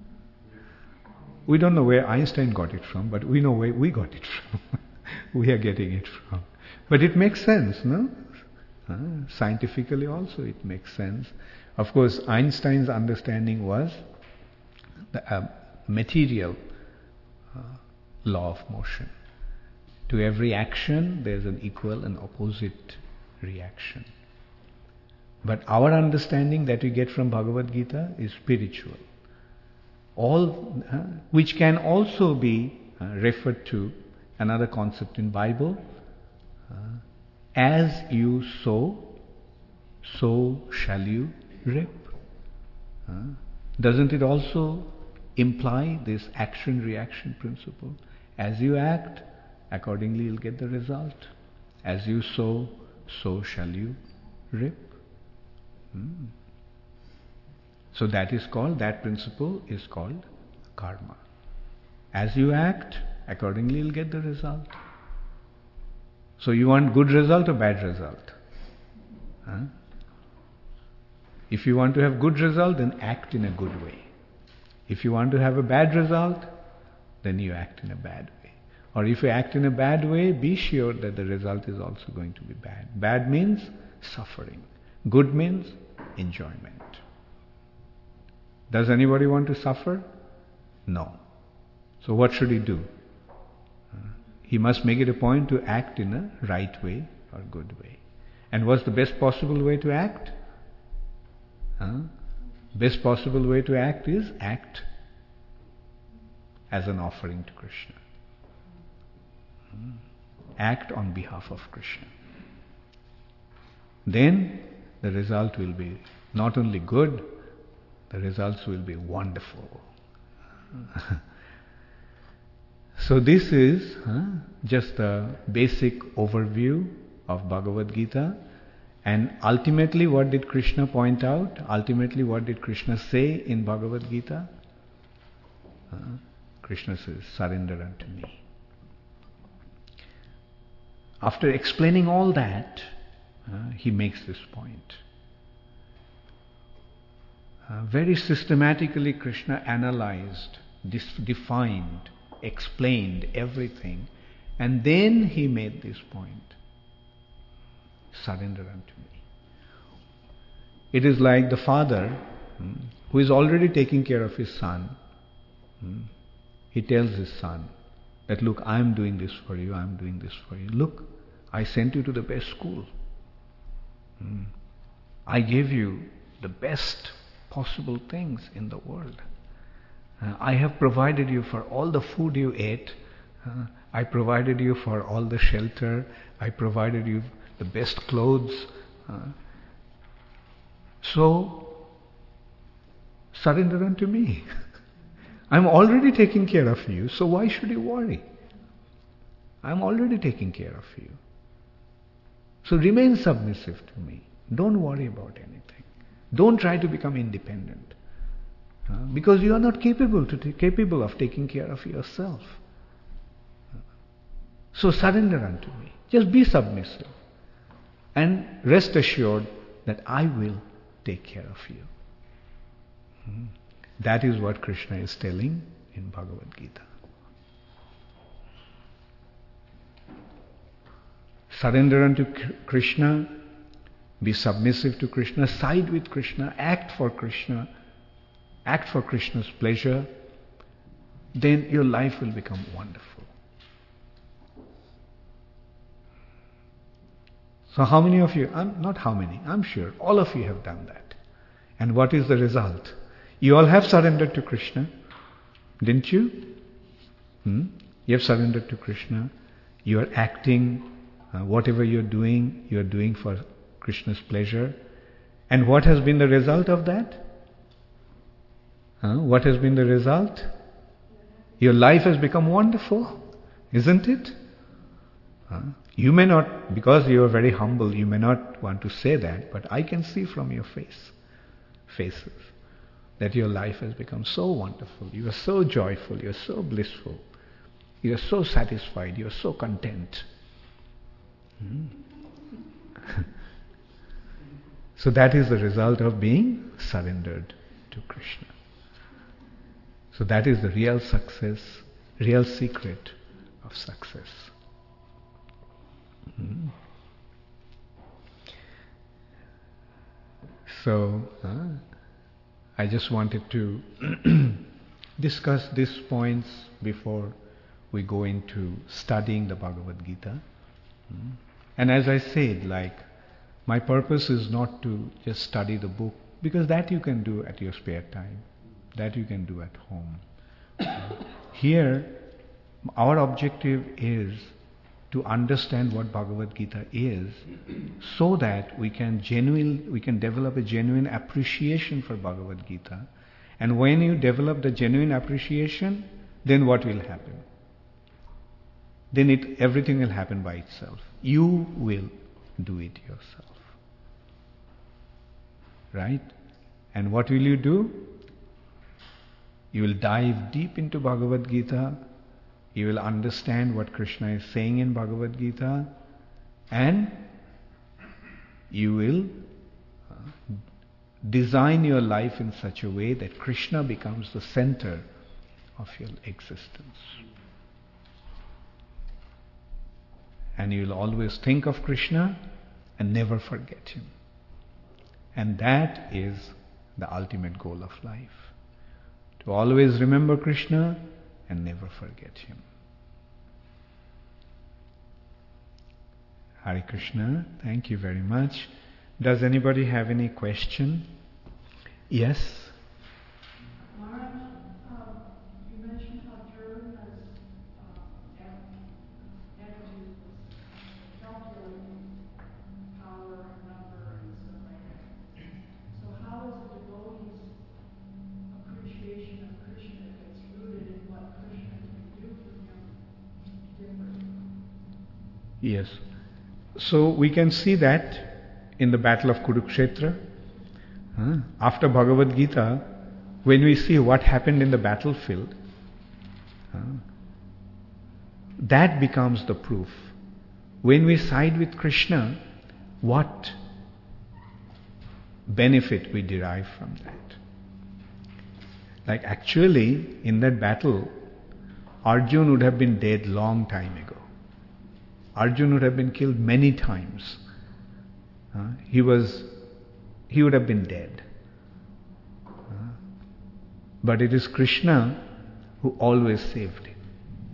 We don't know where Einstein got it from, but we know where we got it from. We are getting it from. But it makes sense, no? Scientifically also it makes sense. Of course, Einstein's understanding was the material law of motion. To every action there is an equal and opposite reaction. But our understanding that we get from Bhagavad Gita is spiritual. Which can also be referred to another concept in Bible. As you sow, so shall you reap. Doesn't it also imply this action-reaction principle? As you act, accordingly you'll get the result. As you sow, so shall you reap. So that principle is called karma. As you act, accordingly you'll get the result. So you want good result or bad result? If you want to have good result, then act in a good way. If you want to have a bad result, then you act in a bad way. Or if you act in a bad way, be sure that the result is also going to be bad. Bad means suffering. Good means enjoyment. Does anybody want to suffer? No. So what should he do? He must make it a point to act in a right way or good way. And what's the best possible way to act? Best possible way to act is act as an offering to Krishna. Act on behalf of Krishna. Then the result will be not only good, the results will be wonderful. So this is just a basic overview of Bhagavad Gita. And ultimately, what did Krishna point out? Ultimately, what did Krishna say in Bhagavad Gita? Krishna says, surrender unto me. After explaining all that, he makes this point. Very systematically, Krishna analyzed, defined, explained everything, and then he made this point. Surrender unto me. It is like the father who is already taking care of his son. He tells his son that, look, I am doing this for you, I am doing this for you. Look, I sent you to the best school. I gave you the best possible things in the world. I have provided you for all the food you ate. I provided you for all the shelter. I provided you the best clothes. So, surrender unto me. I'm already taking care of you, so why should you worry? I'm already taking care of you. So remain submissive to me. Don't worry about anything. Don't try to become independent. Because you are not capable of taking care of yourself. So surrender unto me. Just be submissive. And rest assured that I will take care of you. That is what Krishna is telling in Bhagavad Gita. Surrender unto Krishna, be submissive to Krishna, side with Krishna, act for Krishna's pleasure, then your life will become wonderful. So how many of you, I'm sure all of you have done that. And what is the result? You all have surrendered to Krishna, didn't you? You have surrendered to Krishna. You are acting, whatever you are doing for Krishna's pleasure. And what has been the result of that? What has been the result? Your life has become wonderful, isn't it? You may not, because you are very humble, you may not want to say that, but I can see from your faces, that your life has become so wonderful. You are so joyful, you are so blissful, you are so satisfied, you are so content. So that is the result of being surrendered to Krishna. So that is the real success, real secret of success. So, I just wanted to discuss these points before we go into studying the Bhagavad Gita. And as I said, my purpose is not to just study the book, because that you can do at your spare time. That you can do at home. Here, our objective is to understand what Bhagavad Gita is, so that we can develop a genuine appreciation for Bhagavad Gita. And when you develop the genuine appreciation, then what will happen? Then everything will happen by itself. You will do it yourself. Right? And what will you do? You will dive deep into Bhagavad Gita. You will understand what Krishna is saying in Bhagavad Gita, and you will design your life in such a way that Krishna becomes the center of your existence. And you will always think of Krishna and never forget him. And that is the ultimate goal of life. To always remember Krishna and never forget him. Hare Krishna, thank you very much. Does anybody have any question? Yes? Maharaj, you mentioned how Durga's energy was calculating power, number, and stuff like that. So how is the devotee's appreciation of Krishna, if it's rooted in what Krishna can do for him, different? Yes. So we can see that in the battle of Kurukshetra. After Bhagavad Gita, when we see what happened in the battlefield, that becomes the proof. When we side with Krishna, what benefit we derive from that? Like actually, in that battle, Arjun would have been dead long time ago. Arjun would have been killed many times. He would have been dead. But it is Krishna who always saved him.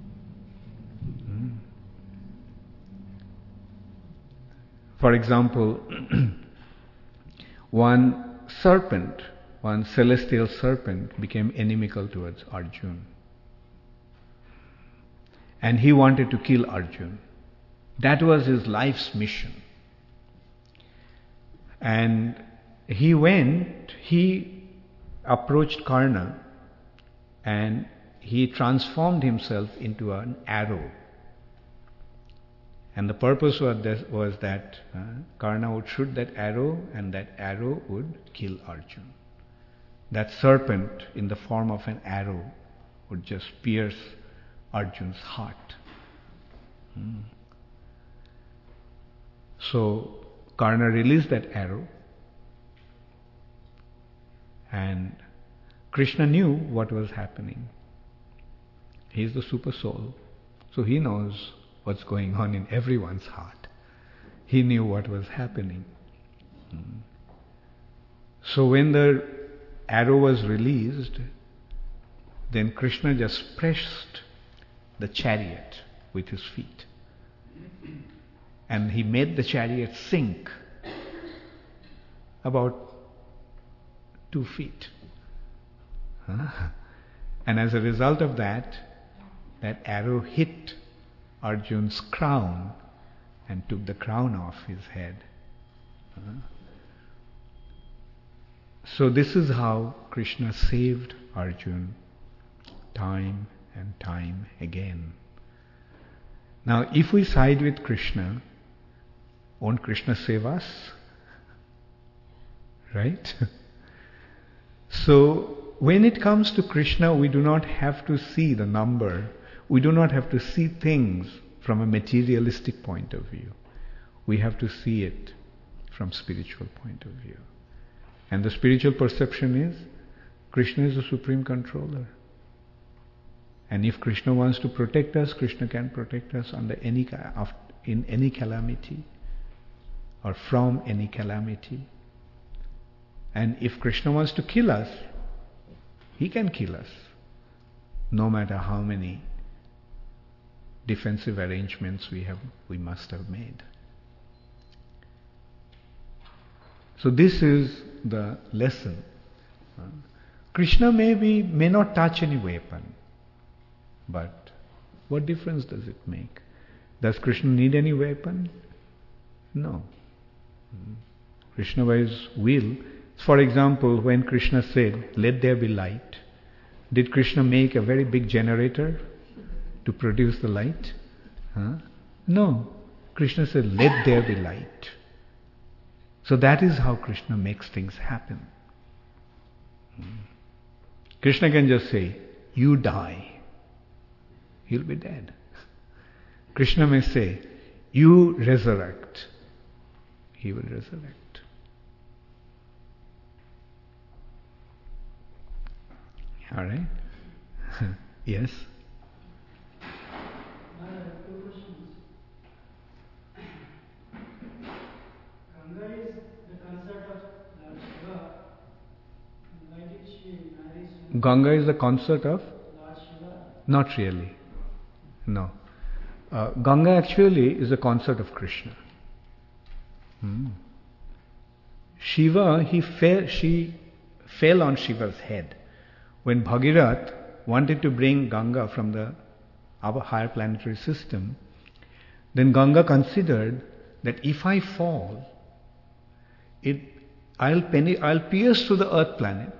For example, one celestial serpent became inimical towards Arjun. And he wanted to kill Arjun. That was his life's mission. And he approached Karna and he transformed himself into an arrow. And the purpose was that Karna would shoot that arrow and that arrow would kill Arjun. That serpent in the form of an arrow would just pierce Arjun's heart. So Karna released that arrow and Krishna knew what was happening. He is the super soul, so he knows what's going on in everyone's heart. He knew what was happening. So when the arrow was released, then Krishna just pressed the chariot with his feet. And he made the chariot sink about 2 feet. And as a result of that arrow hit Arjun's crown and took the crown off his head. So this is how Krishna saved Arjun time and time again. Now if we side with Krishna, won't Krishna save us? Right? So when it comes to Krishna, we do not have to see the number. We do not have to see things from a materialistic point of view. We have to see it from spiritual point of view. And the spiritual perception is Krishna is the supreme controller. And if Krishna wants to protect us, Krishna can protect us in any calamity or from any calamity. And if Krishna wants to kill us, he can kill us, no matter how many defensive arrangements we must have made. So this is the lesson. Krishna may not touch any weapon, but what difference does it make? Does Krishna need any weapon? No. Krishna by his will. For example, when Krishna said, "Let there be light," did Krishna make a very big generator to produce the light? No. Krishna said, "Let there be light." So that is how Krishna makes things happen. Krishna can just say, "You die." He'll be dead. Krishna may say, "You resurrect." He will resurrect. All right? Yes? I have 2 questions. Ganga is the consort of Lord Shiva. Why did she marry so Ganga is the consort of? Lord Shiva? Not really. No. Ganga actually is a consort of Krishna. Shiva, she fell on Shiva's head. When Bhagirath wanted to bring Ganga from our higher planetary system, then Ganga considered that if I fall, I'll pierce through the earth planet.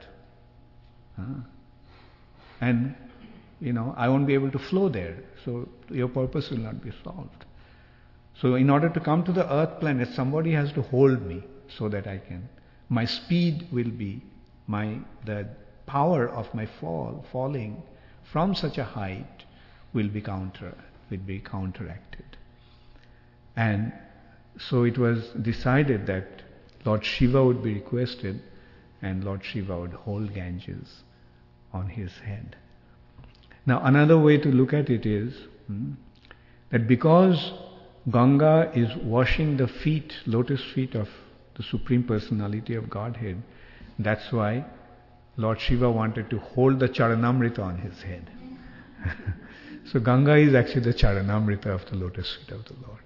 And, I won't be able to flow there. So your purpose will not be solved. So in order to come to the earth planet, somebody has to hold me. so that my speed will be, the power of my falling from such a height will be counteracted. And so it was decided that Lord Shiva would be requested and Lord Shiva would hold Ganges on his head. Now another way to look at it is that because Ganga is washing the lotus feet of the Supreme Personality of Godhead, that's why Lord Shiva wanted to hold the Charanamrita on his head. So Ganga is actually the Charanamrita of the lotus feet of the Lord.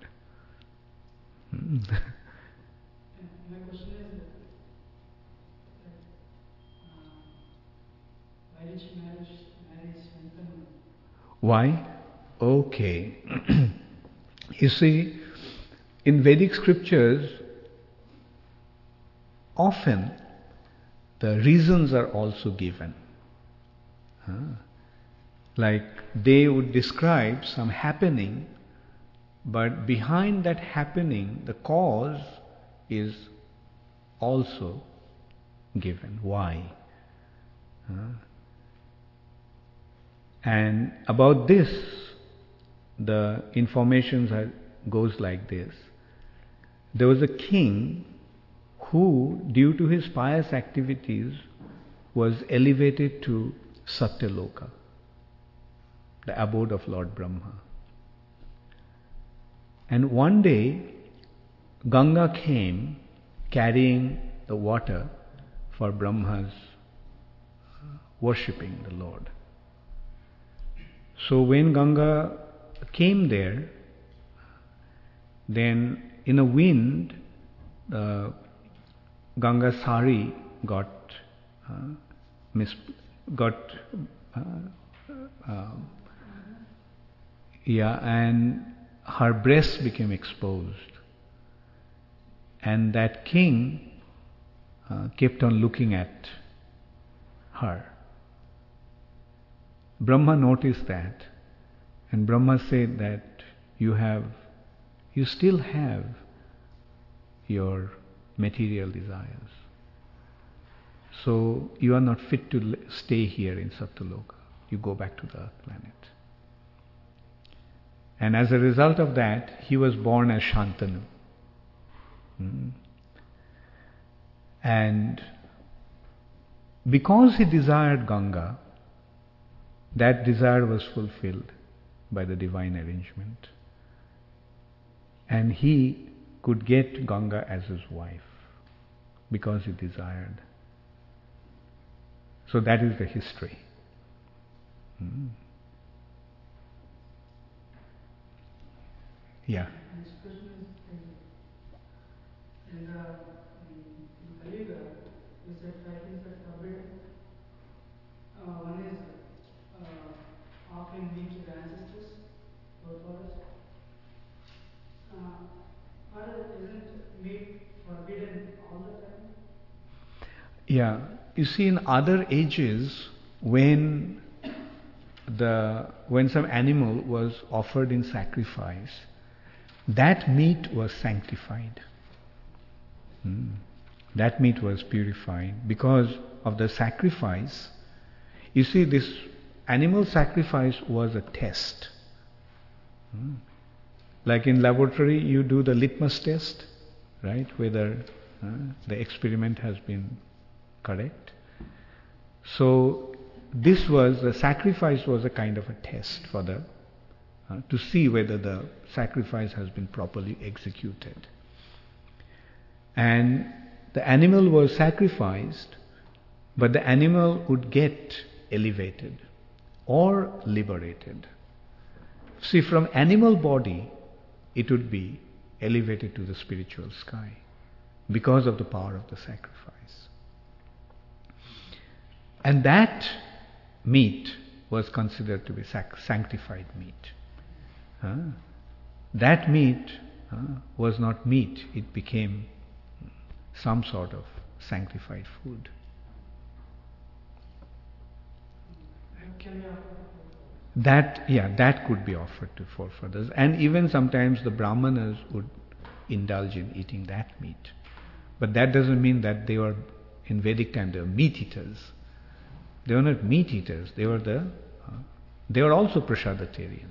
My question is, why did she marry Shantanu? Why? Okay. You see, in Vedic scriptures, often the reasons are also given. Like they would describe some happening, but behind that happening, the cause is also given. Why? And about this, the information goes like this. There was a king who, due to his pious activities, was elevated to Satyaloka, the abode of Lord Brahma. And one day, Ganga came carrying the water for Brahma's worshipping the Lord. So when Ganga came there, then in a wind, Ganga's sari got and her breast became exposed. And that king kept on looking at her. Brahma noticed that, and Brahma said that you still have your material desires. So you are not fit to stay here in Satyaloka. You go back to the earth planet. And as a result of that, he was born as Shantanu. And because he desired Ganga, that desire was fulfilled by the divine arrangement. And he could get Ganga as his wife because he desired. So that is the history. Yeah. This question is in Kaliga, you said five things that forbidden. One is offering meat to the ancestors, forefathers. Isn't meat forbidden all the time? Yeah. You see, in other ages, when some animal was offered in sacrifice, that meat was sanctified. That meat was purified because of the sacrifice. You see, this animal sacrifice was a test. Like in laboratory, you do the litmus test, right? Whether the experiment has been correct. So the sacrifice was a kind of a test for to see whether the sacrifice has been properly executed. And the animal was sacrificed, but the animal would get elevated or liberated. See, from animal body, it would be elevated to the spiritual sky because of the power of the sacrifice. And that meat was considered to be sanctified meat. That meat was not meat, it became some sort of sanctified food. That could be offered to forefathers. And even sometimes the Brahmanas would indulge in eating that meat. But that doesn't mean that they were, in Vedic time, they were meat eaters. They were not meat eaters. They were also prasadatarian.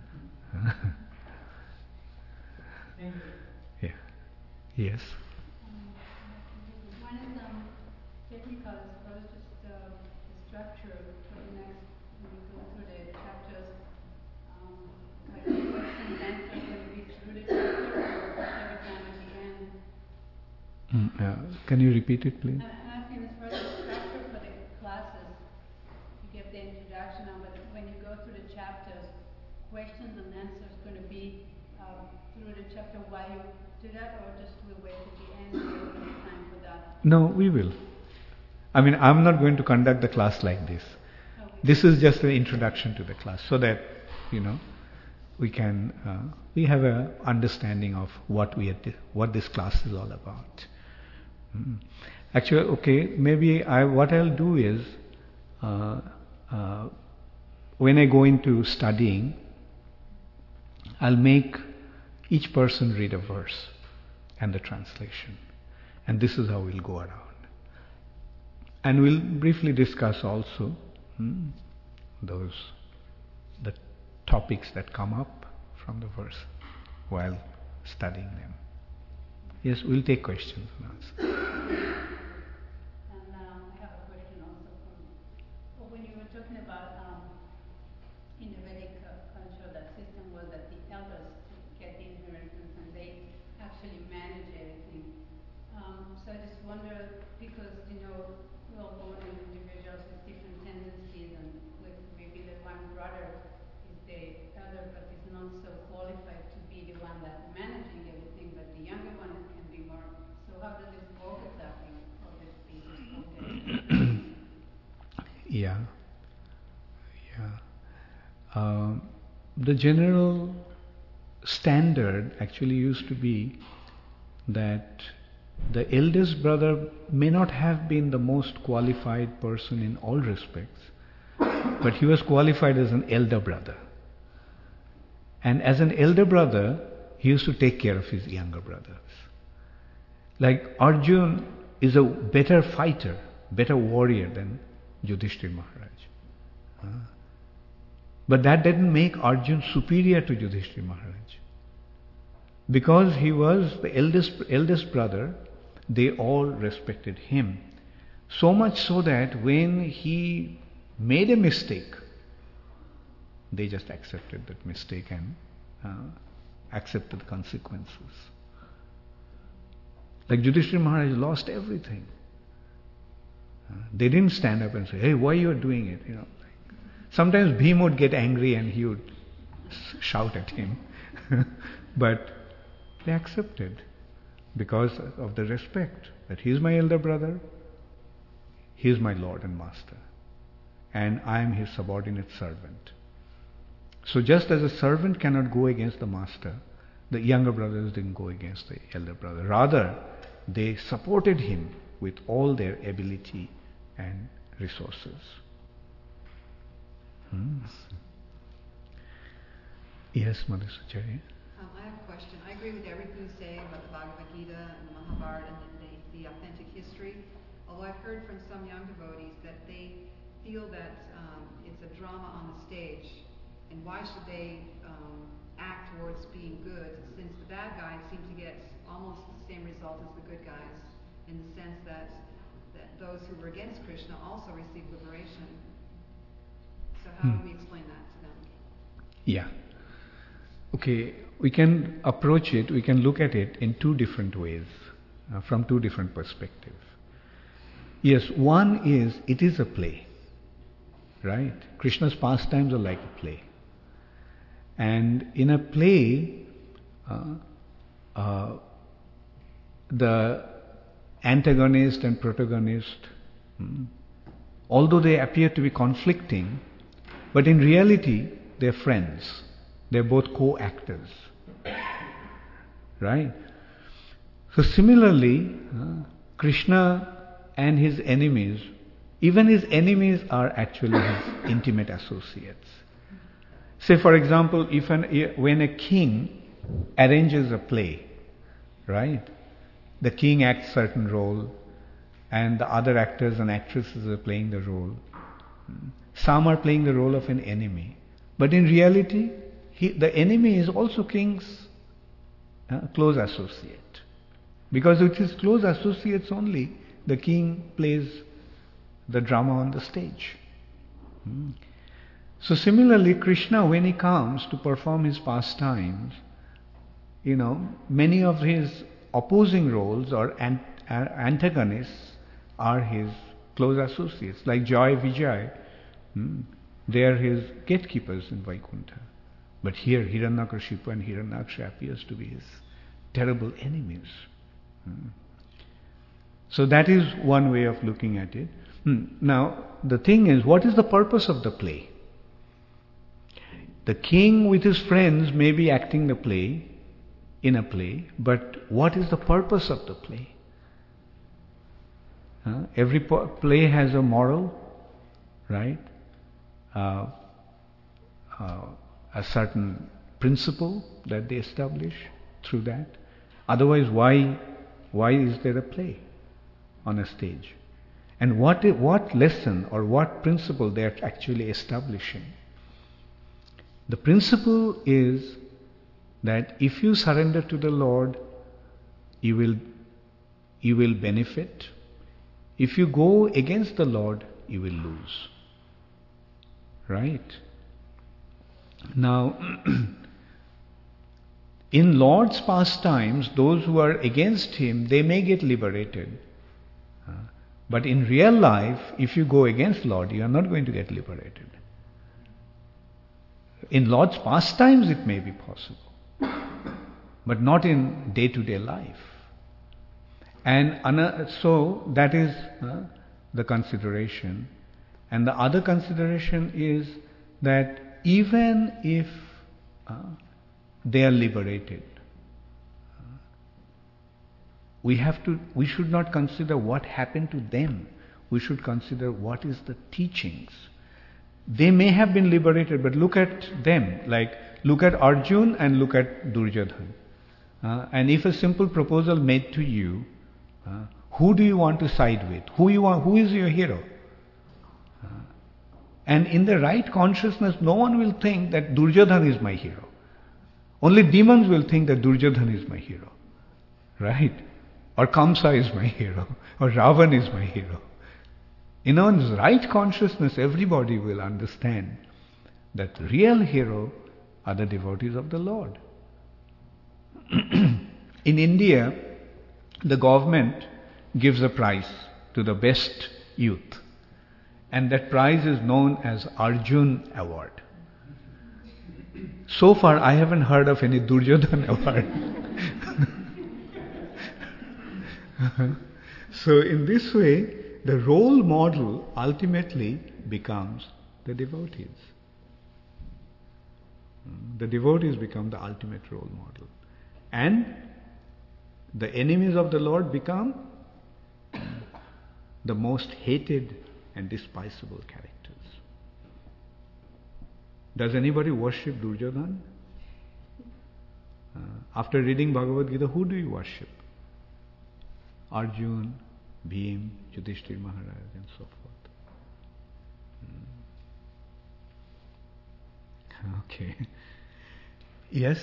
Yeah. Yes. One is technical as well as just the structure for the next, when we go through the chapters, like the question and answer going to be through the chapter or every time at the end. Can you repeat it, please? I'm asking as far as the structure for the classes, you give the introduction on, but when you go through the chapters, questions and answers going to be through the chapter while you do that, or just we'll wait at the end and we'll have time for that? No, we will. I mean, I'm not going to conduct the class like this. Okay. This is just an introduction to the class, so that, we can, we have an understanding of what this class is all about. Actually, okay, maybe what I'll do is, when I go into studying, I'll make each person read a verse and the translation. And this is how we'll go around. And we'll briefly discuss also the topics that come up from the verse while studying them. Yes, we'll take questions and answers. And I have a question also when you were talking about in the Vedic culture, that system was that the elders get the inheritance and they actually manage everything. So I just wonder, because we're all born as individuals with different tendencies, and with maybe the one brother is the elder but is not so qualified to be the one that's managing everything, but the younger one can be more. So how does this work exactly? All these pieces? Yeah. The general standard actually used to be that the eldest brother may not have been the most qualified person in all respects, but he was qualified as an elder brother. And as an elder brother, he used to take care of his younger brothers. Like Arjun is a better fighter, better warrior than Yudhishthira Maharaj. But that didn't make Arjun superior to Yudhishthira Maharaj. Because he was the eldest brother, they all respected him. So much so that when he made a mistake, they just accepted that mistake and accepted the consequences. Like Yudhishthira Maharaj lost everything. They didn't stand up and say, "Hey, why you are doing it?" Sometimes Bhima would get angry and he would shout at him. But they accepted because of the respect that he is my elder brother, he is my Lord and Master, and I am his subordinate servant. So just as a servant cannot go against the master, the younger brothers didn't go against the elder brother. Rather, they supported him with all their ability and resources. Yes, Madhusacharya. I have a question. I agree with everything you say about the Bhagavad Gita and the Mahabharata and the authentic history. Although I've heard from some young devotees that they feel that it's a drama on the stage, and why should they act towards being good, since the bad guys seem to get almost the same result as the good guys, in the sense that those who were against Krishna also received liberation. So how do we explain that to them? Yeah. Okay, we can approach it, we can look at it in two different ways, from two different perspectives. Yes, one is, it is a play, right? Krishna's pastimes are like a play. And in a play, the antagonist and protagonist, although they appear to be conflicting, but in reality, they're friends. They're both co-actors. Right? So similarly, Krishna and his enemies, even his enemies are actually his intimate associates. Say for example, when a king arranges a play, right? the king acts certain role, and the other actors and actresses are playing the role. Some are playing the role of an enemy. But in reality, the enemy is also king's close associate. Because with his close associates only, the king plays the drama on the stage. So similarly, Krishna, when he comes to perform his pastimes, many of his opposing roles or antagonists are his close associates. Like Joy Vijay, they are his gatekeepers in Vaikuntha. But here, Hiranyakashipu and Hiranyaksha appears to be his terrible enemies. So that is one way of looking at it. Now, the thing is, what is the purpose of the play? The king with his friends may be acting the play, in a play, but what is the purpose of the play? Every play has a moral, right? A certain principle that they establish through that. Otherwise, why is there a play on a stage? And what lesson or what principle they are actually establishing? The principle is that if you surrender to the Lord, you will benefit. If you go against the Lord, you will lose. Right? Now, in Lord's pastimes, those who are against Him, they may get liberated. But in real life, if you go against Lord, you are not going to get liberated. In Lord's pastimes, it may be possible, but not in day-to-day life. And so that is the consideration. And the other consideration is that even if they are liberated, we should not consider what happened to them. We should consider what is the teachings. They may have been liberated, but look at them. Look at Arjun and look at Duryodhana. And if a simple proposal made to you, who do you want to side with? Who is your hero? And in the right consciousness, no one will think that Duryodhana is my hero. Only demons will think that Duryodhana is my hero. Right? Or Kamsa is my hero. Or Ravan is my hero. In one's right consciousness, everybody will understand that the real hero are the devotees of the Lord. In India, the government gives a prize to the best youth. And that prize is known as Arjun Award. So far, I haven't heard of any Duryodhana Award. So in this way, the role model ultimately becomes the devotees. The devotees become the ultimate role model. And the enemies of the Lord become the most hated and despisable characters. Does anybody worship Duryodhana? After reading Bhagavad Gita, who do you worship? Arjun, Bhim, Yudhishthir Maharaj, and so forth. Okay. Yes?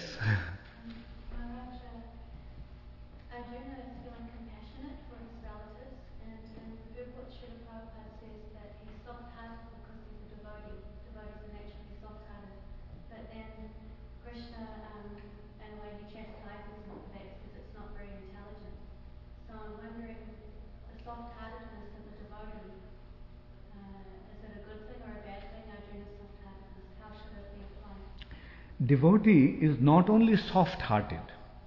Arjuna is feeling compassionate for his relatives, and in the book Srila Prabhupada says that he's soft-hearted because he's a devotee. Devotees are naturally soft-hearted. But then Krishna, and when he chastises him for that, says it's not very intelligent. So I'm wondering, the soft-heartedness of a devotee, is it a good thing or a bad thing, Arjuna's soft-heartedness? How should it be applied? Devotee is not only soft-hearted.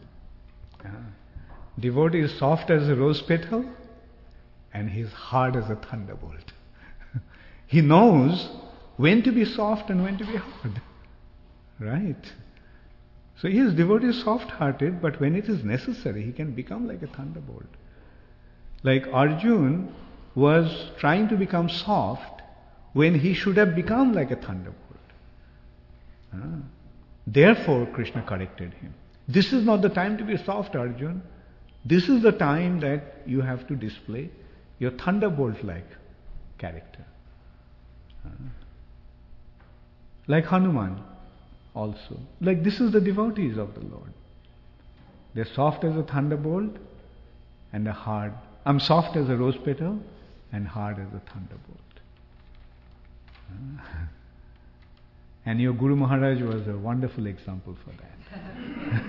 Devotee is soft as a rose petal and he is hard as a thunderbolt. He knows when to be soft and when to be hard. Right? So yes, devotee is soft-hearted, but when it is necessary, he can become like a thunderbolt. Like Arjun was trying to become soft when he should have become like a thunderbolt. Therefore, Krishna corrected him. This is not the time to be soft, Arjun. This is the time that you have to display your thunderbolt-like character. Like Hanuman also. Like this is the devotees of the Lord. They're soft as a thunderbolt and hard. I'm soft as a rose petal and hard as a thunderbolt. And your Guru Maharaj was a wonderful example for that.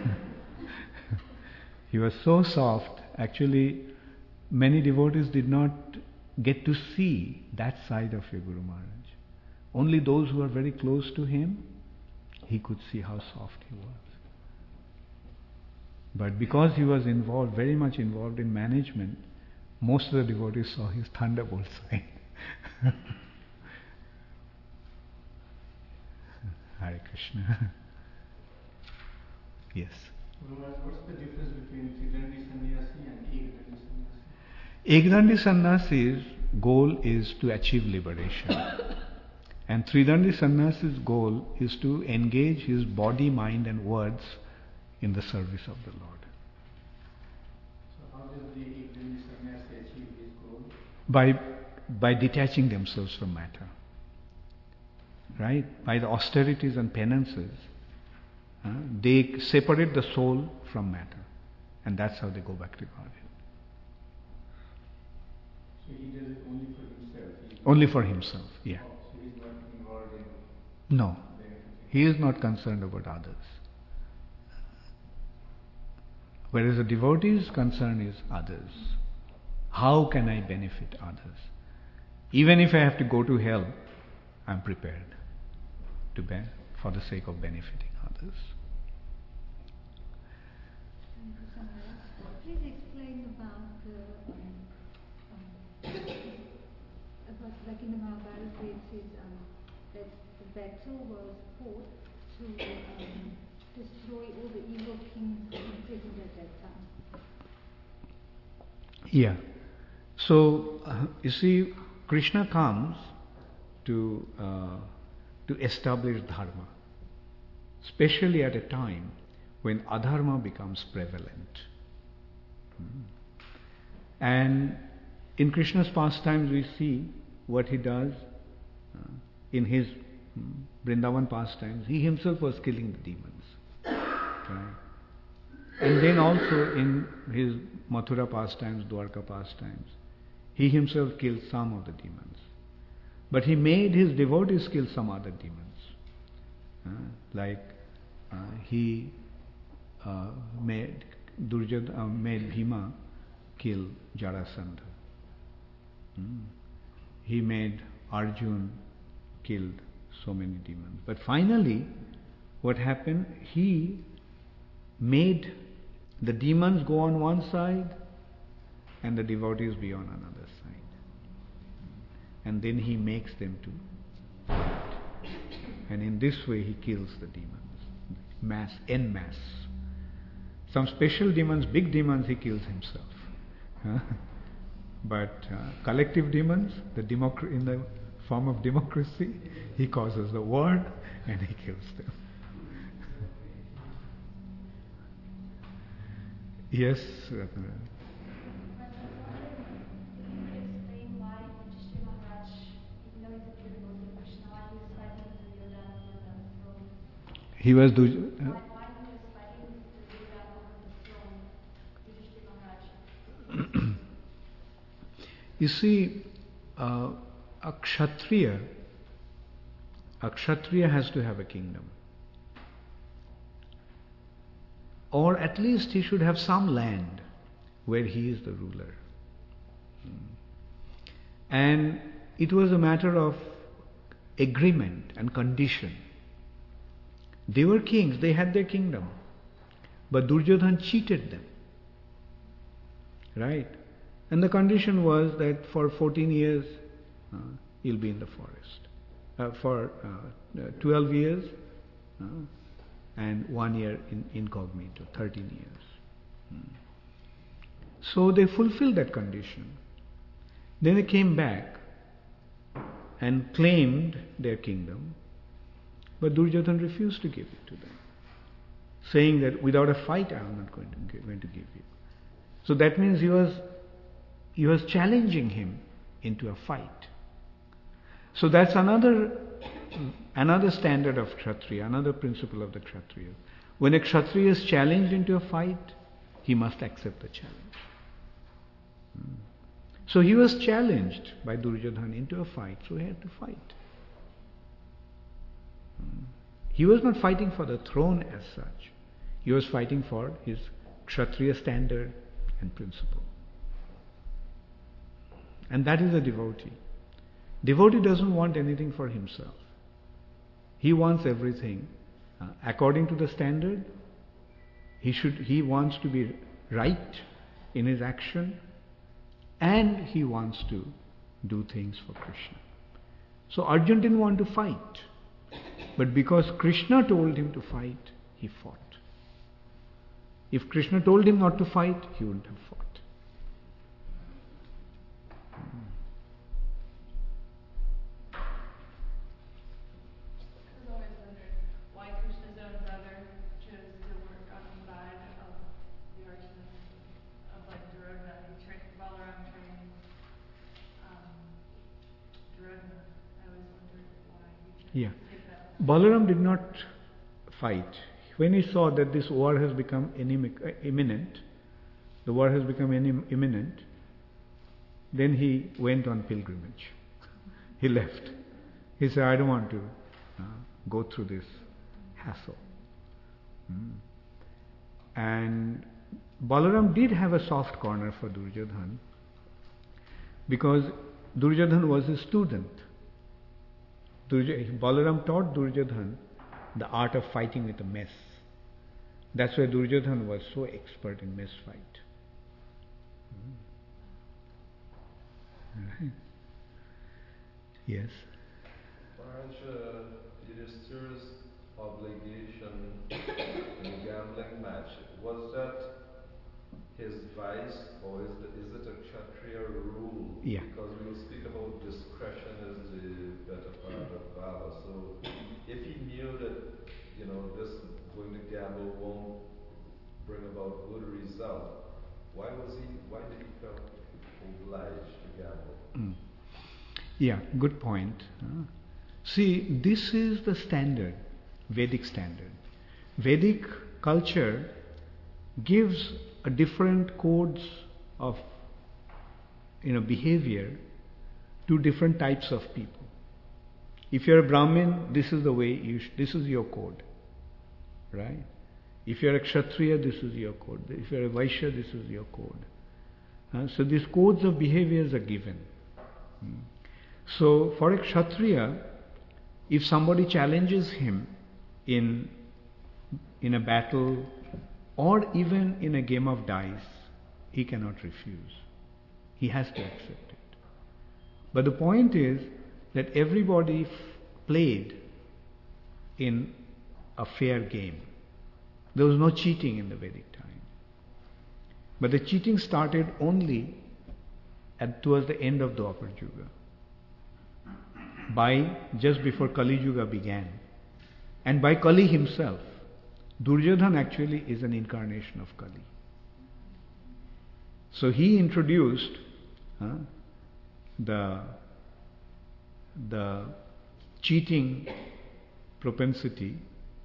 He was so soft. Actually, many devotees did not get to see that side of your Guru Maharaj. Only those who are very close to him, he could see how soft he was. But because he was involved, very much involved in management, most of the devotees saw his thunderbolt side. Hare Krishna. Yes. What's the difference between Tridandi Sannyasi and Ekdandi Sannyasi? Ekdandi Sannyasi's goal is to achieve liberation. And Tridandi Sannyasi's goal is to engage his body, mind and words in the service of the Lord. So how does the Ekdandi Sannyasi achieve his goal? By detaching themselves from matter. Right? By the austerities and penances. They separate the soul from matter. And that's how they go back to Godhead. So he does it only for himself? Only for himself, yeah. Oh, so he's not involved in... No. He is not concerned about others. Whereas the devotee's concern is others. How can I benefit others? Even if I have to go to hell, I'm prepared to bear for the sake of benefiting others. Please explain about like in the Mahabharata where it says that the battle was fought to destroy all the evil kings present at that time. Yeah. So, you see, Krishna comes to establish dharma, especially at a time when adharma becomes prevalent. And in Krishna's pastimes we see what he does in his Vrindavan pastimes. He himself was killing the demons. Right? And then also in his Mathura pastimes, Dwarka pastimes, he himself killed some of the demons. But he made his devotees kill some other demons. He made Bhima kill Jarasandha. He made Arjun killed so many demons. But finally, what happened? He made the demons go on one side and the devotees be on another side. And then he makes them to fight. And in this way he kills the demons. En masse. Some special demons, big demons, he kills himself. But collective demons, in the form of democracy, he causes the war and he kills them. Yes, Ratna. He was You see, a kshatriya has to have a kingdom. Or at least he should have some land where he is the ruler. And it was a matter of agreement and condition. They were kings, they had their kingdom. But Duryodhana cheated them. Right? And the condition was that for 14 years you'll be in the forest. For 12 years and 1 year in incognito, 13 years. So they fulfilled that condition. Then they came back and claimed their kingdom, but Duryodhana refused to give it to them, saying that without a fight I am not going to give you. So that means he was challenging him into a fight. So that's another standard of Kshatriya, another principle of the Kshatriya. When a Kshatriya is challenged into a fight, he must accept the challenge. So he was challenged by Duryodhana into a fight, so he had to fight. He was not fighting for the throne as such. He was fighting for his Kshatriya standard and principle. And that is a devotee. Devotee doesn't want anything for himself. He wants everything according to the standard. He wants to be right in his action, and he wants to do things for Krishna. So Arjuna didn't want to fight, but because Krishna told him to fight, he fought. If Krishna told him not to fight, he wouldn't have fought. I've always wondered why Krishna's own brother chose to work on the side of the Arjunas of like Duryodhana. Balaram trained Duryodhana. I always wondered why he chose to take that. Balaram did not fight. When he saw that this war has become imminent, then he went on pilgrimage. He left. He said, I don't want to go through this hassle. And Balaram did have a soft corner for Duryodhana because Duryodhana was his student. Balaram taught Duryodhana the art of fighting with a mess. That's why Duryodhana was so expert in mess fight. Right. Yes. Maharaj, Yudhishthira's obligation in a gambling match, was that his vice or is it a Kshatriya rule? Yeah. Because we will speak about discretion as the better part of valor. So if he knew that, this going to gamble won't bring about good result, why did he feel obliged to gamble? Yeah, good point. See, this is the standard, Vedic standard. Vedic culture gives a different codes of behavior to different types of people. If you're a Brahmin, this is the way this is your code, right? If you're a Kshatriya, this is your code. If you're a Vaishya, this is your code. So these codes of behaviors are given. So for a Kshatriya, if somebody challenges him in a battle or even in a game of dice, he cannot refuse. He has to accept it. But the point is that everybody played in a fair game. There was no cheating in the Vedic time. But the cheating started only towards the end of Dwapar Yuga. Just before Kali Yuga began. And by Kali himself. Duryodhana actually is an incarnation of Kali. So he introduced the cheating propensity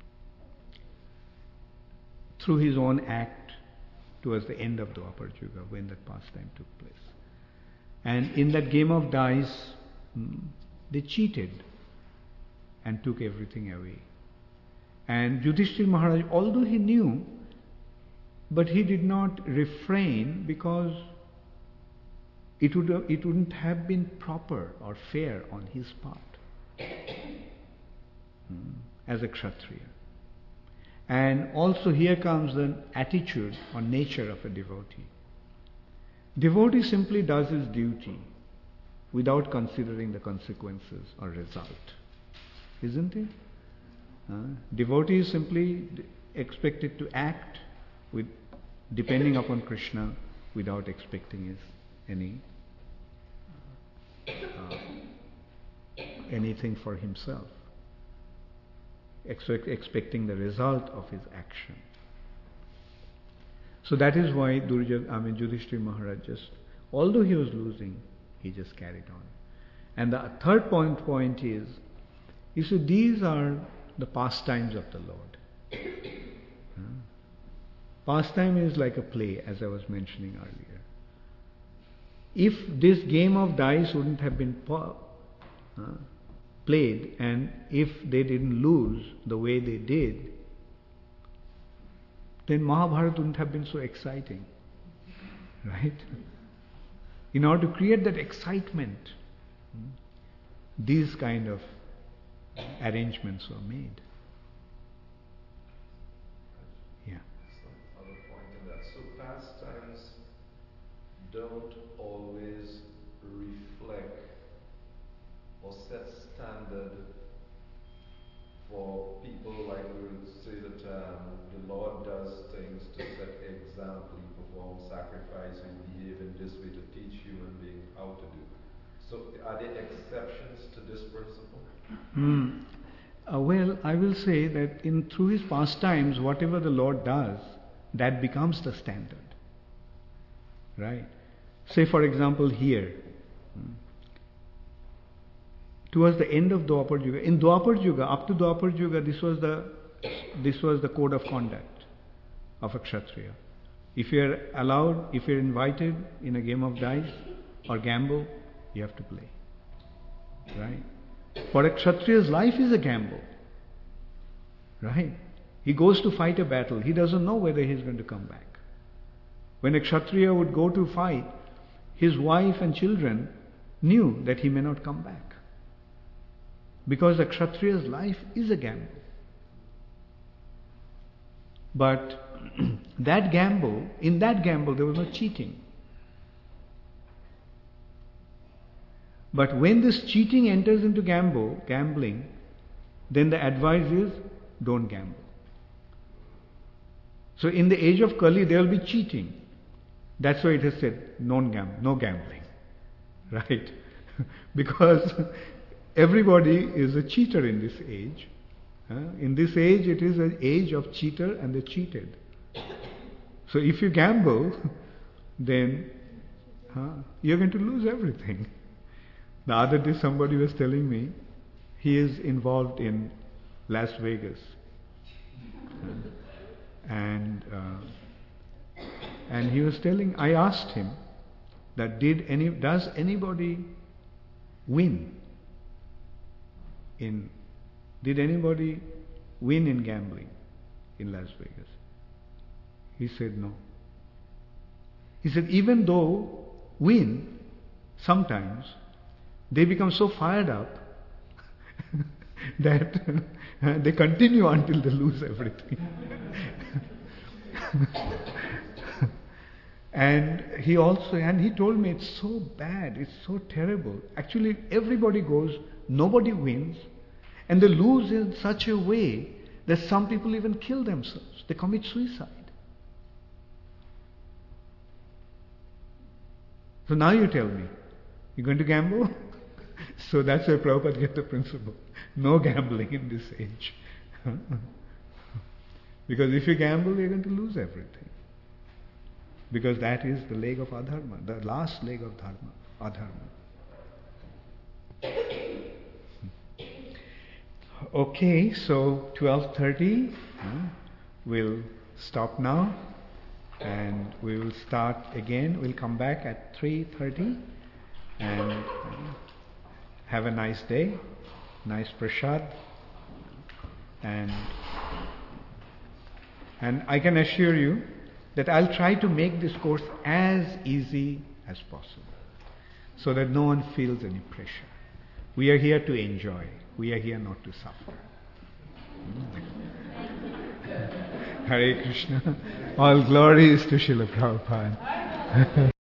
through his own act towards the end of Dwapar Yuga when that pastime took place. And in that game of dice, they cheated and took everything away. And Yudhishthira Maharaj, although he knew, but he did not refrain because it wouldn't have been proper or fair on his part as a Kshatriya. And also here comes the attitude or nature of a devotee. Devotee simply does his duty without considering the consequences or result. Isn't it? Devotee is simply expected to act depending upon Krishna without expecting anything for himself. Expecting the result of his action. So that is why Yudhishthira Maharaj although he was losing, he just carried on. And the third point is, you see, these are the pastimes of the Lord. Pastime is like a play, as I was mentioning earlier. If this game of dice wouldn't have been played, and if they didn't lose the way they did, then Mahabharata wouldn't have been so exciting. Right? In order to create that excitement, these kind of arrangements were made. Yeah. Some other point in that. So pastimes don't always reflect or set standard for people, like we would say that the Lord does things to set example. He performs sacrifice, you behave in this way to teach human beings how to do. So are there exceptions to this principle? Well, I will say that through his pastimes, whatever the Lord does, that becomes the standard. Right? Say for example here, towards the end of Dwapar Yuga, in Dwapar Yuga, up to Dwapar Yuga, this was the code of conduct of a Kshatriya. If you are allowed, if you are invited in a game of dice or gamble, you have to play. Right? For a Kshatriya's life is a gamble. Right? He goes to fight a battle. He doesn't know whether he is going to come back. When a Kshatriya would go to fight, his wife and children knew that he may not come back. Because a Kshatriya's life is a gamble. But in that gamble there was no cheating. But when this cheating enters into gambling, then the advice is, don't gamble. So in the age of Kali, there will be cheating. That's why it has said, no gambling. Right? Because everybody is a cheater in this age. In this age, it is an age of cheater and the cheated. So if you gamble, then you're going to lose everything. The other day somebody was telling me he is involved in Las Vegas. And he was telling, I asked him that does anybody win in gambling in Las Vegas? He said no. He said even though win, sometimes they become so fired up that they continue until they lose everything. And he told me it's so bad, it's so terrible. Actually, everybody goes, nobody wins, and they lose in such a way that some people even kill themselves. They commit suicide. So now you tell me, you're going to gamble? So that's why Prabhupada gave the principle. No gambling in this age. Because if you gamble, you're going to lose everything. Because that is the leg of adharma, the last leg of adharma. Okay, so 12:30, we'll stop now and we will start again. We'll come back at 3:30 and have a nice day, nice prasad, and I can assure you that I'll try to make this course as easy as possible so that no one feels any pressure. We are here to enjoy. We are here not to suffer. Hare Krishna. All glories to Srila Prabhupada.